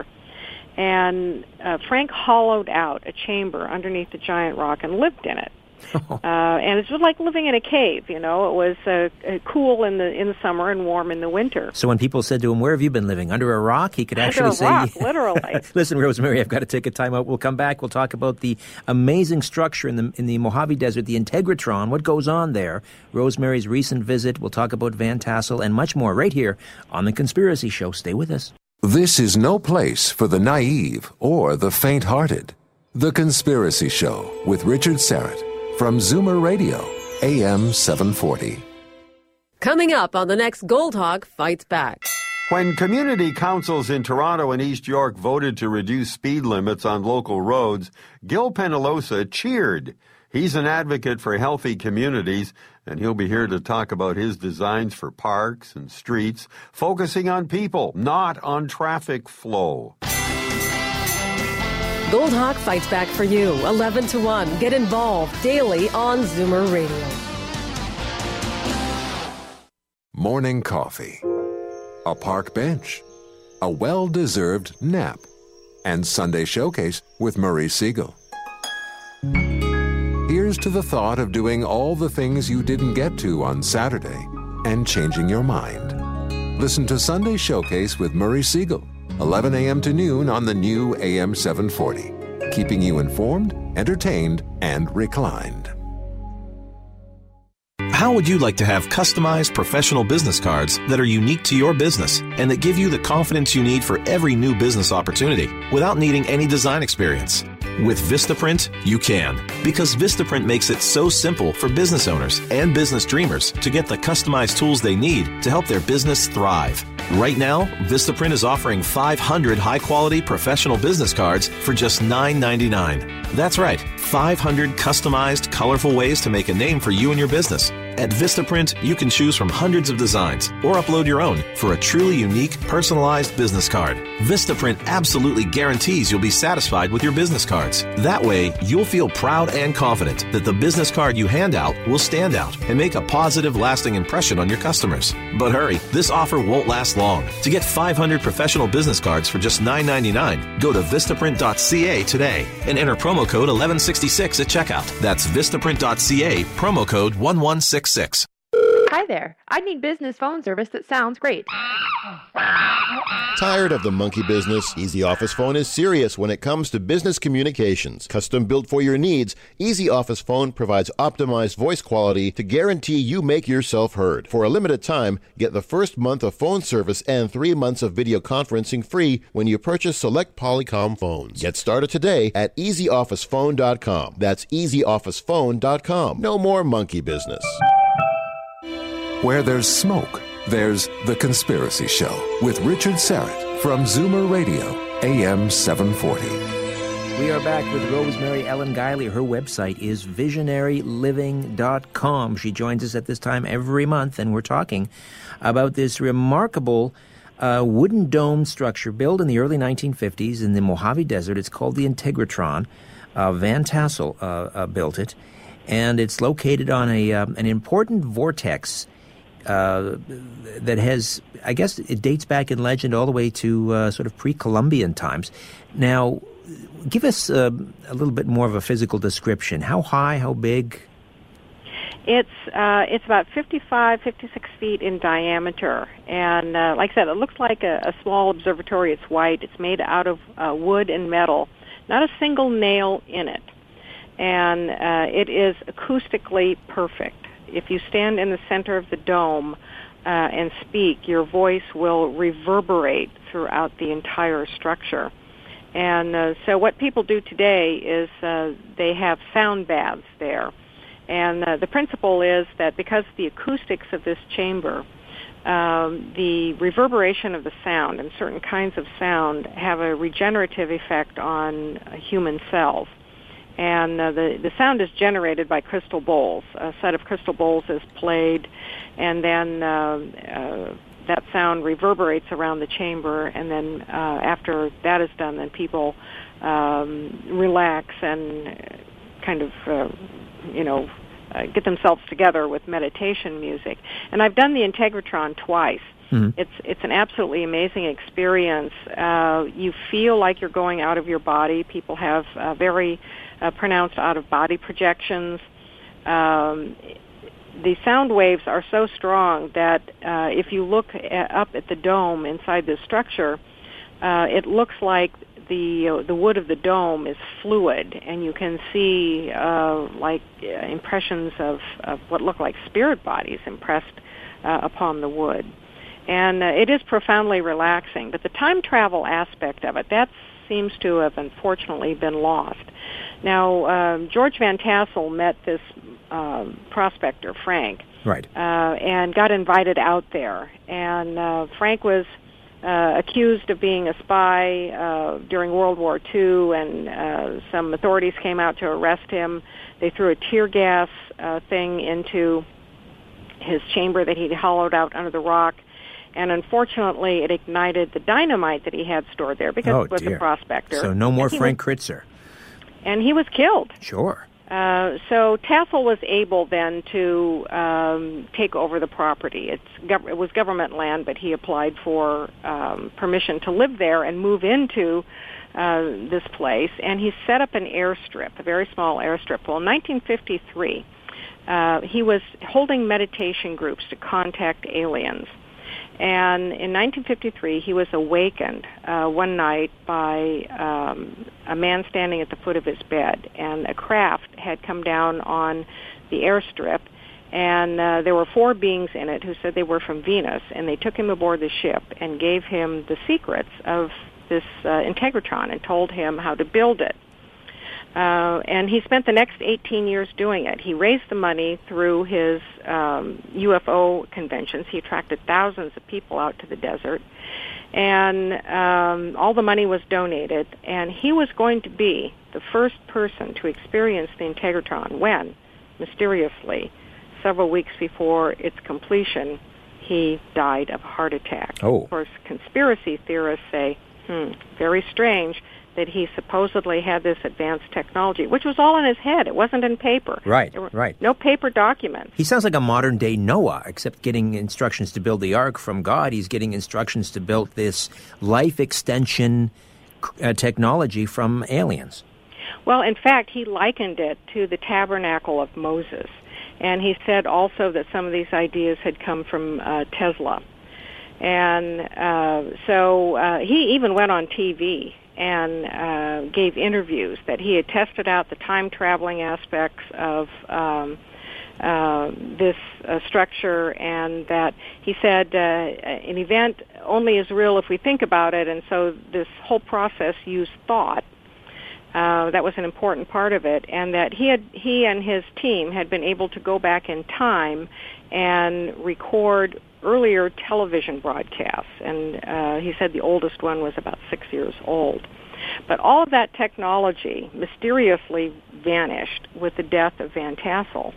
And uh, Frank hollowed out a chamber underneath the Giant Rock and lived in it. uh, and it's just like living in a cave, you know. It was uh, uh, cool in the in the summer and warm in the winter. So when people said to him, "Where have you been living? Under a rock?" he could actually Under a say, rock, literally. Listen, Rosemary, I've got to take a time out. We'll come back. We'll talk about the amazing structure in the in the Mojave Desert, the Integratron, what goes on there, Rosemary's recent visit. We'll talk about Van Tassel and much more right here on The Conspiracy Show. Stay with us. This is no place for the naive or the faint-hearted. The Conspiracy Show with Richard Serrett. From Zoomer Radio, A M seven forty. Coming up on the next Gold Hawk Fights Back. When community councils in Toronto and East York voted to reduce speed limits on local roads, Gil Penalosa cheered. He's an advocate for healthy communities, and he'll be here to talk about his designs for parks and streets, focusing on people, not on traffic flow. Gold Hawk fights back for you, eleven to one. Get involved daily on Zoomer Radio. Morning coffee, a park bench, a well-deserved nap, and Sunday Showcase with Murray Siegel. Here's to the thought of doing all the things you didn't get to on Saturday and changing your mind. Listen to Sunday Showcase with Murray Siegel, eleven a.m. to noon on the new A M seven forty, keeping you informed, entertained, and reclined. How would you like to have customized professional business cards that are unique to your business and that give you the confidence you need for every new business opportunity without needing any design experience? With Vistaprint, you can, because Vistaprint makes it so simple for business owners and business dreamers to get the customized tools they need to help their business thrive. Right now, Vistaprint is offering five hundred high-quality professional business cards for just nine ninety-nine. That's right, five hundred customized, colorful ways to make a name for you and your business. At Vistaprint, you can choose from hundreds of designs or upload your own for a truly unique, personalized business card. Vistaprint absolutely guarantees you'll be satisfied with your business cards. That way, you'll feel proud and confident that the business card you hand out will stand out and make a positive, lasting impression on your customers. But hurry, this offer won't last long. To get five hundred professional business cards for just nine ninety-nine, go to Vistaprint dot c a today and enter promo code eleven sixty-six at checkout. That's Vistaprint dot c a, promo code one one six six. Hi there. I need business phone service that sounds great. Tired of the monkey business? Easy Office Phone is serious when it comes to business communications. Custom built for your needs, Easy Office Phone provides optimized voice quality to guarantee you make yourself heard. For a limited time, get the first month of phone service and three months of video conferencing free when you purchase select Polycom phones. Get started today at easy office phone dot com. That's easy office phone dot com. No more monkey business. Where there's smoke, there's The Conspiracy Show with Richard Serrett from Zoomer Radio, A M seven forty. We are back with Rosemary Ellen Guiley. Her website is visionary living dot com. She joins us at this time every month, and we're talking about this remarkable uh, wooden dome structure built in the early nineteen fifties in the Mojave Desert. It's called the Integratron. Uh, Van Tassel uh, uh, built it, and it's located on a uh, an important vortex uh, that has, I guess, it dates back in legend all the way to uh, sort of pre-Columbian times. Now, give us uh, a little bit more of a physical description. How high, how big? It's uh, it's about fifty-five, fifty-six feet in diameter. And uh, like I said, it looks like a, a small observatory. It's white. It's made out of uh, wood and metal. Not a single nail in it. And uh, it is acoustically perfect. If you stand in the center of the dome uh, and speak, your voice will reverberate throughout the entire structure. And uh, so what people do today is uh, they have sound baths there. And uh, the principle is that because of the acoustics of this chamber, um, the reverberation of the sound and certain kinds of sound have a regenerative effect on uh, human cells. And uh, the, the sound is generated by crystal bowls. A set of crystal bowls is played, and then uh, uh, that sound reverberates around the chamber, and then uh, after that is done, then people um, relax and kind of, uh, you know, uh, get themselves together with meditation music. And I've done the Integratron twice. Mm-hmm. It's it's an absolutely amazing experience. Uh, you feel like you're going out of your body. People have uh, very uh, pronounced out-of-body projections. Um, The sound waves are so strong that uh, if you look at, up at the dome inside the structure, uh, it looks like the uh, the wood of the dome is fluid, and you can see uh, like uh, impressions of, of what look like spirit bodies impressed uh, upon the wood. And uh, it is profoundly relaxing. But the time travel aspect of it, that seems to have unfortunately been lost. Now, um, George Van Tassel met this um, prospector, Frank, right, uh, and got invited out there. And uh, Frank was uh, accused of being a spy uh, during World War Two, and uh, some authorities came out to arrest him. They threw a tear gas uh, thing into his chamber that he'd hollowed out under the rock. And unfortunately, it ignited the dynamite that he had stored there because oh, it was dear. a prospector. So no more Frank was, Kritzer. And he was killed. Sure. Uh, so Tassel was able then to um, take over the property. It's gov- it was government land, but he applied for um, permission to live there and move into uh, this place. And he set up an airstrip, a very small airstrip. Well, in nineteen fifty-three, uh, he was holding meditation groups to contact aliens. And in nineteen fifty-three, he was awakened uh, one night by um, a man standing at the foot of his bed, and a craft had come down on the airstrip, and uh, there were four beings in it who said they were from Venus, and they took him aboard the ship and gave him the secrets of this uh, Integratron and told him how to build it. Uh, and he spent the next eighteen years doing it. He raised the money through his um, U F O conventions. He attracted thousands of people out to the desert. And um, all the money was donated. And he was going to be the first person to experience the Integratron when, mysteriously, several weeks before its completion, he died of a heart attack. Oh. Of course, conspiracy theorists say, hmm, very strange that he supposedly had this advanced technology, which was all in his head. It wasn't in paper. Right, there were right. No paper documents. He sounds like a modern-day Noah, except getting instructions to build the ark from God. He's getting instructions to build this life extension uh, technology from aliens. Well, in fact, he likened it to the tabernacle of Moses. And he said also that some of these ideas had come from uh, Tesla. And uh, so uh, he even went on T V and uh, gave interviews that he had tested out the time-traveling aspects of um, uh, this uh, structure, and that he said uh, an event only is real if we think about it, and so this whole process used thought. Uh, that was an important part of it, and that he had he and his team had been able to go back in time and record earlier television broadcasts, and uh, he said the oldest one was about six years old. But all of that technology mysteriously vanished with the death of Van Tassel.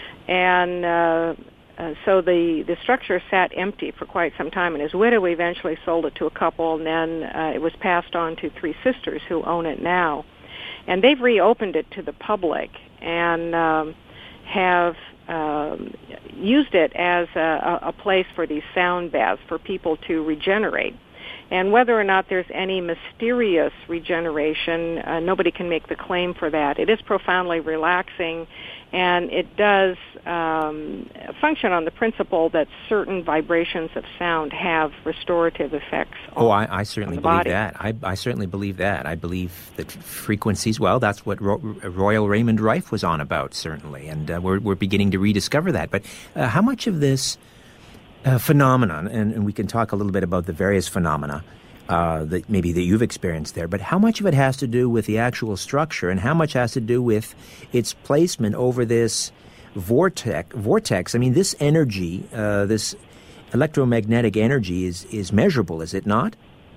And uh, uh, so the, the structure sat empty for quite some time, and his widow eventually sold it to a couple, and then uh, it was passed on to three sisters who own it now. And they've reopened it to the public and um, have um, used it as a, a place for these sound baths for people to regenerate. And whether or not there's any mysterious regeneration, uh, nobody can make the claim for that. It is profoundly relaxing, and it does um, function on the principle that certain vibrations of sound have restorative effects on, oh, I, I certainly the believe body. that. I, I certainly believe that. I believe that frequencies, well, that's what Ro- Royal Raymond Rife was on about, certainly, and uh, we're, we're beginning to rediscover that. But uh, how much of this Uh, phenomenon, and, and we can talk a little bit about the various phenomena uh, that maybe that you've experienced there, but how much of it has to do with the actual structure and how much has to do with its placement over this vortex? vortex? I mean, this energy, uh, this electromagnetic energy is, is measurable, is it not?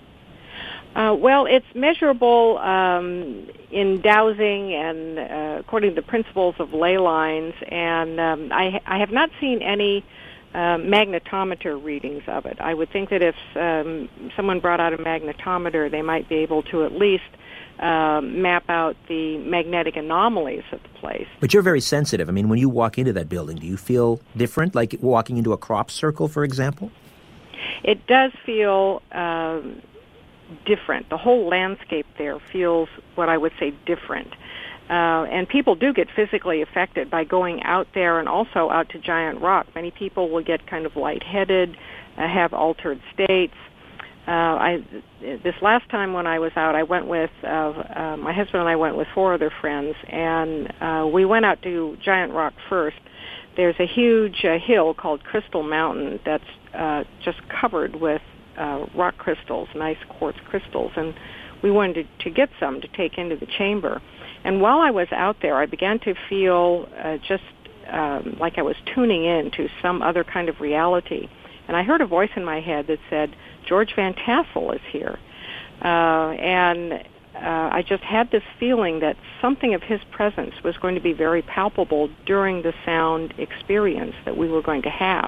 Uh, well, it's measurable um, in dowsing and uh, according to the principles of ley lines, and um, I, I have not seen any Uh, magnetometer readings of it. I would think that if um, someone brought out a magnetometer, they might be able to at least uh, map out the magnetic anomalies of the place. But you're very sensitive. I mean, when you walk into that building, do you feel different, like walking into a crop circle, for example? It does feel um, different. The whole landscape there feels what I would say different. Uh, and people do get physically affected by going out there and also out to Giant Rock. Many people will get kind of lightheaded, uh, have altered states. Uh, I this last time when I was out, I went with uh, uh, my husband and I went with four other friends, and uh, we went out to Giant Rock first. There's a huge uh, hill called Crystal Mountain that's uh, just covered with uh, rock crystals, nice quartz crystals, and we wanted to, to get some to take into the chamber. And while I was out there, I began to feel uh, just um, like I was tuning in to some other kind of reality. And I heard a voice in my head that said, George Van Tassel is here. Uh, and uh, I just had this feeling that something of his presence was going to be very palpable during the sound experience that we were going to have.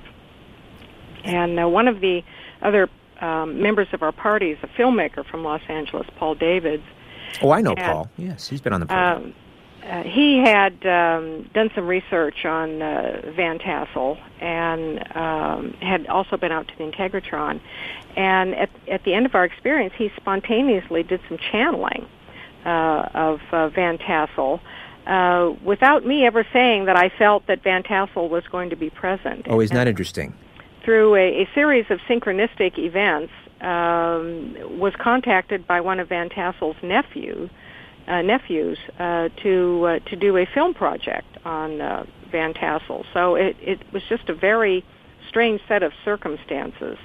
And uh, one of the other um, members of our party is a filmmaker from Los Angeles, Paul Davids. Oh, I know and, Paul. Yes, he's been on the program. Um, uh, he had um, done some research on uh, Van Tassel and um, had also been out to the Integratron. And at, at the end of our experience, he spontaneously did some channeling uh, of uh, Van Tassel uh, without me ever saying that I felt that Van Tassel was going to be present. Oh, isn't that and interesting? Through a, a series of synchronistic events, Um, was contacted by one of Van Tassel's nephew, uh, nephews uh, to uh, to do a film project on uh, Van Tassel. So it, it was just a very strange set of circumstances.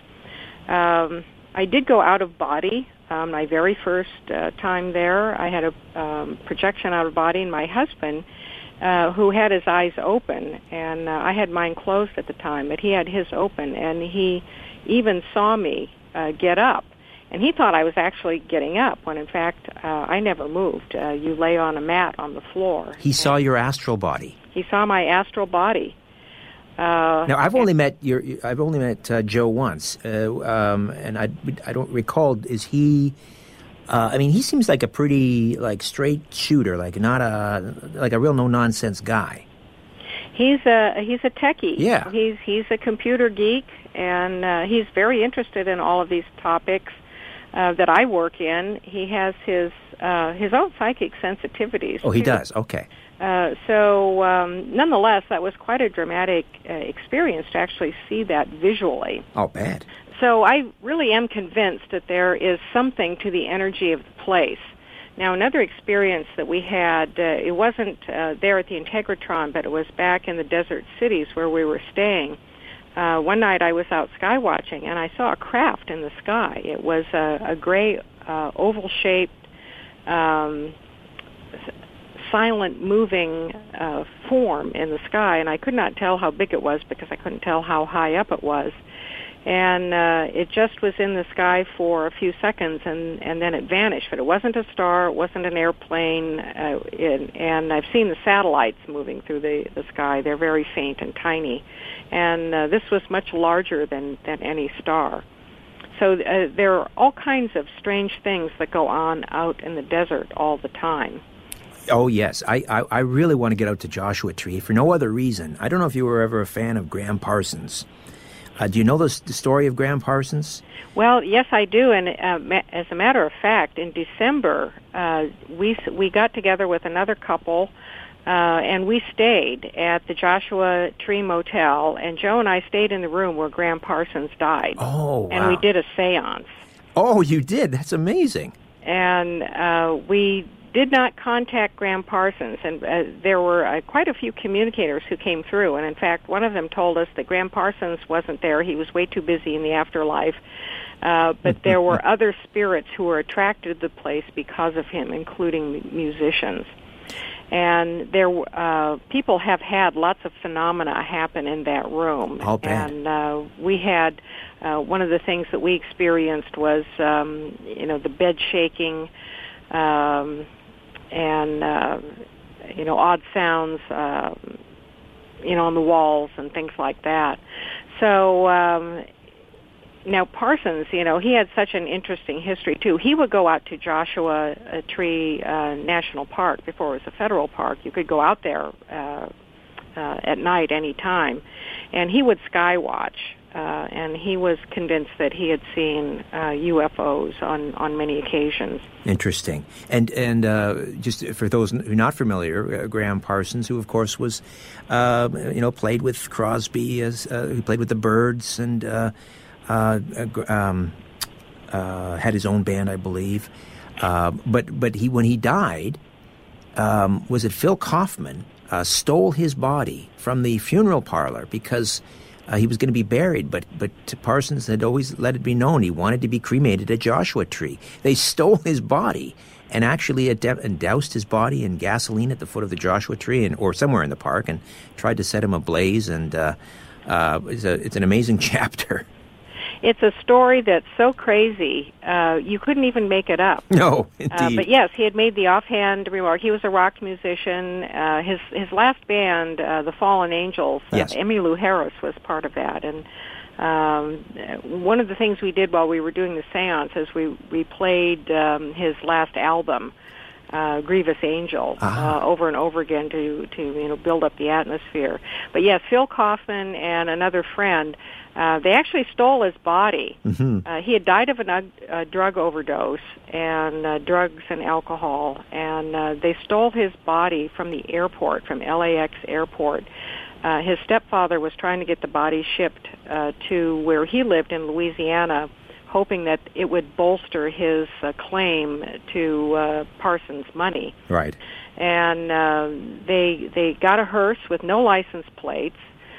Um, I did go out of body um, my very first uh, time there. I had a um, projection out of body, and my husband, uh, who had his eyes open, and uh, I had mine closed at the time, but he had his open, and he even saw me Uh, get up. And he thought I was actually getting up, when in fact uh, I never moved. Uh, you lay on a mat on the floor. He saw your astral body. He saw my astral body. Uh, now, I've only met your. I've only met uh, Joe once, uh, um, and I, I don't recall. Is he? Uh, I mean, he seems like a pretty like straight shooter, like not a like a real no nonsense guy. He's a he's a techie. Yeah. He's he's a computer geek, and uh, he's very interested in all of these topics uh, that I work in. He has his uh, his own psychic sensitivities. Oh, he too. does. Okay. Uh, so, um, nonetheless, that was quite a dramatic uh, experience to actually see that visually. Oh, bad. So I really am convinced that there is something to the energy of the place. Now, another experience that we had, uh, it wasn't uh, there at the Integratron, but it was back in the desert cities where we were staying. Uh, one night I was out sky watching, and I saw a craft in the sky. It was a, a gray, uh, oval-shaped, um, silent, moving uh, form in the sky, and I could not tell how big it was because I couldn't tell how high up it was. And uh, it just was in the sky for a few seconds, and, and then it vanished. But it wasn't a star, it wasn't an airplane, uh, it, and I've seen the satellites moving through the, the sky. They're very faint and tiny. And uh, this was much larger than, than any star. So uh, there are all kinds of strange things that go on out in the desert all the time. Oh, yes. I, I, I really want to get out to Joshua Tree for no other reason. I don't know if you were ever a fan of Graham Parsons. Uh, do you know the, the story of Graham Parsons? Well, yes, I do. And uh, ma- as a matter of fact, in December, uh, we we got together with another couple, uh, and we stayed at the Joshua Tree Motel. And Joe and I stayed in the room where Graham Parsons died. Oh, wow. And we did a seance. Oh, you did? That's amazing. And uh, we did not contact Graham Parsons, and uh, there were uh, quite a few communicators who came through, and in fact, one of them told us that Graham Parsons wasn't there. He was way too busy in the afterlife, uh, but there were other spirits who were attracted to the place because of him, including musicians. And there, uh, people have had lots of phenomena happen in that room. I'll bet. And uh, we had, uh, one of the things that we experienced was, um, you know, the bed shaking, um, and, uh, you know, odd sounds, uh, you know, on the walls and things like that. So, um, now Parsons, you know, he had such an interesting history, too. He would go out to Joshua Tree uh, National Park before it was a federal park. You could go out there uh, uh, at night any time, and he would sky watch. Uh, and he was convinced that he had seen uh, U F Os on, on many occasions. Interesting. And and uh, just for those who are not familiar, uh, Graham Parsons, who of course was, uh, you know, played with Crosby, as uh, he played with the Byrds, and uh, uh, um, uh, had his own band, I believe. Uh, but but he when he died, um, was it Phil Kaufman uh, stole his body from the funeral parlor because Uh, he was going to be buried, but but Parsons had always let it be known he wanted to be cremated at Joshua Tree. They stole his body and actually ad- and doused his body in gasoline at the foot of the Joshua Tree, and or somewhere in the park, and tried to set him ablaze. And uh, uh, it's, a, it's an amazing chapter. It's a story that's so crazy, uh, you couldn't even make it up. No, indeed. Uh, but yes, he had made the offhand remark. He was a rock musician. Uh, his his last band, uh, the Fallen Angels, uh, yes. Emmylou Harris was part of that. And um, one of the things we did while we were doing the seance is we, we played um, his last album, uh, Grievous Angel, ah. uh, over and over again to, to you know build up the atmosphere. But yes, Phil Kaufman and another friend, Uh, they actually stole his body. Mm-hmm. Uh, he had died of a uh, drug overdose and uh, drugs and alcohol, and uh, they stole his body from the airport, from L A X airport. Uh, his stepfather was trying to get the body shipped uh, to where he lived in Louisiana, hoping that it would bolster his uh, claim to uh, Parsons' money. Right. And uh, they they got a hearse with no license plates.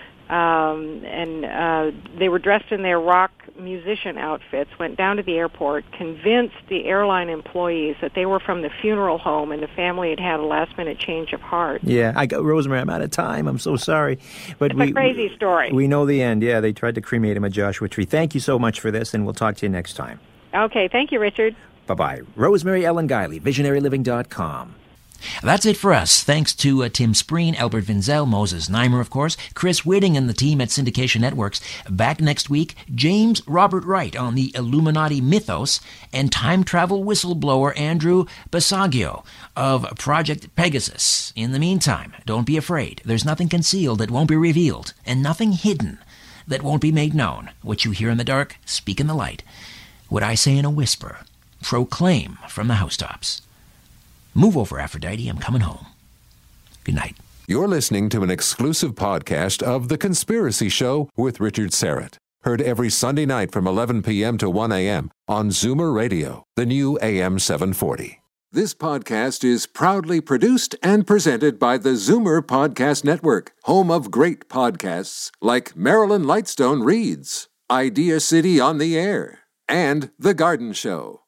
Um, and uh, they were dressed in their rock musician outfits, went down to the airport, convinced the airline employees that they were from the funeral home and the family had had a last-minute change of heart. Yeah, I got Rosemary. I'm out of time. I'm so sorry, but it's we, a crazy story. We know the end. Yeah, they tried to cremate him at Joshua Tree. Thank you so much for this, and we'll talk to you next time. Okay, thank you, Richard. Bye-bye. Rosemary Ellen Guiley, visionary living dot com. That's it for us. Thanks to uh, Tim Spreen, Albert Vinzel, Moses Neimer, of course, Chris Whitting and the team at Syndication Networks. Back next week, James Robert Wright on the Illuminati mythos, and time travel whistleblower Andrew Basagio of Project Pegasus. In the meantime, don't be afraid. There's nothing concealed that won't be revealed, and nothing hidden that won't be made known. What you hear in the dark, speak in the light. What I say in a whisper, proclaim from the housetops. Move over, Aphrodite. I'm coming home. Good night. You're listening to an exclusive podcast of The Conspiracy Show with Richard Serrett. Heard every Sunday night from eleven p.m. to one a.m. on Zoomer Radio, the new A M seven forty. This podcast is proudly produced and presented by the Zoomer Podcast Network, home of great podcasts like Marilyn Lightstone Reads, Idea City on the Air, and The Garden Show.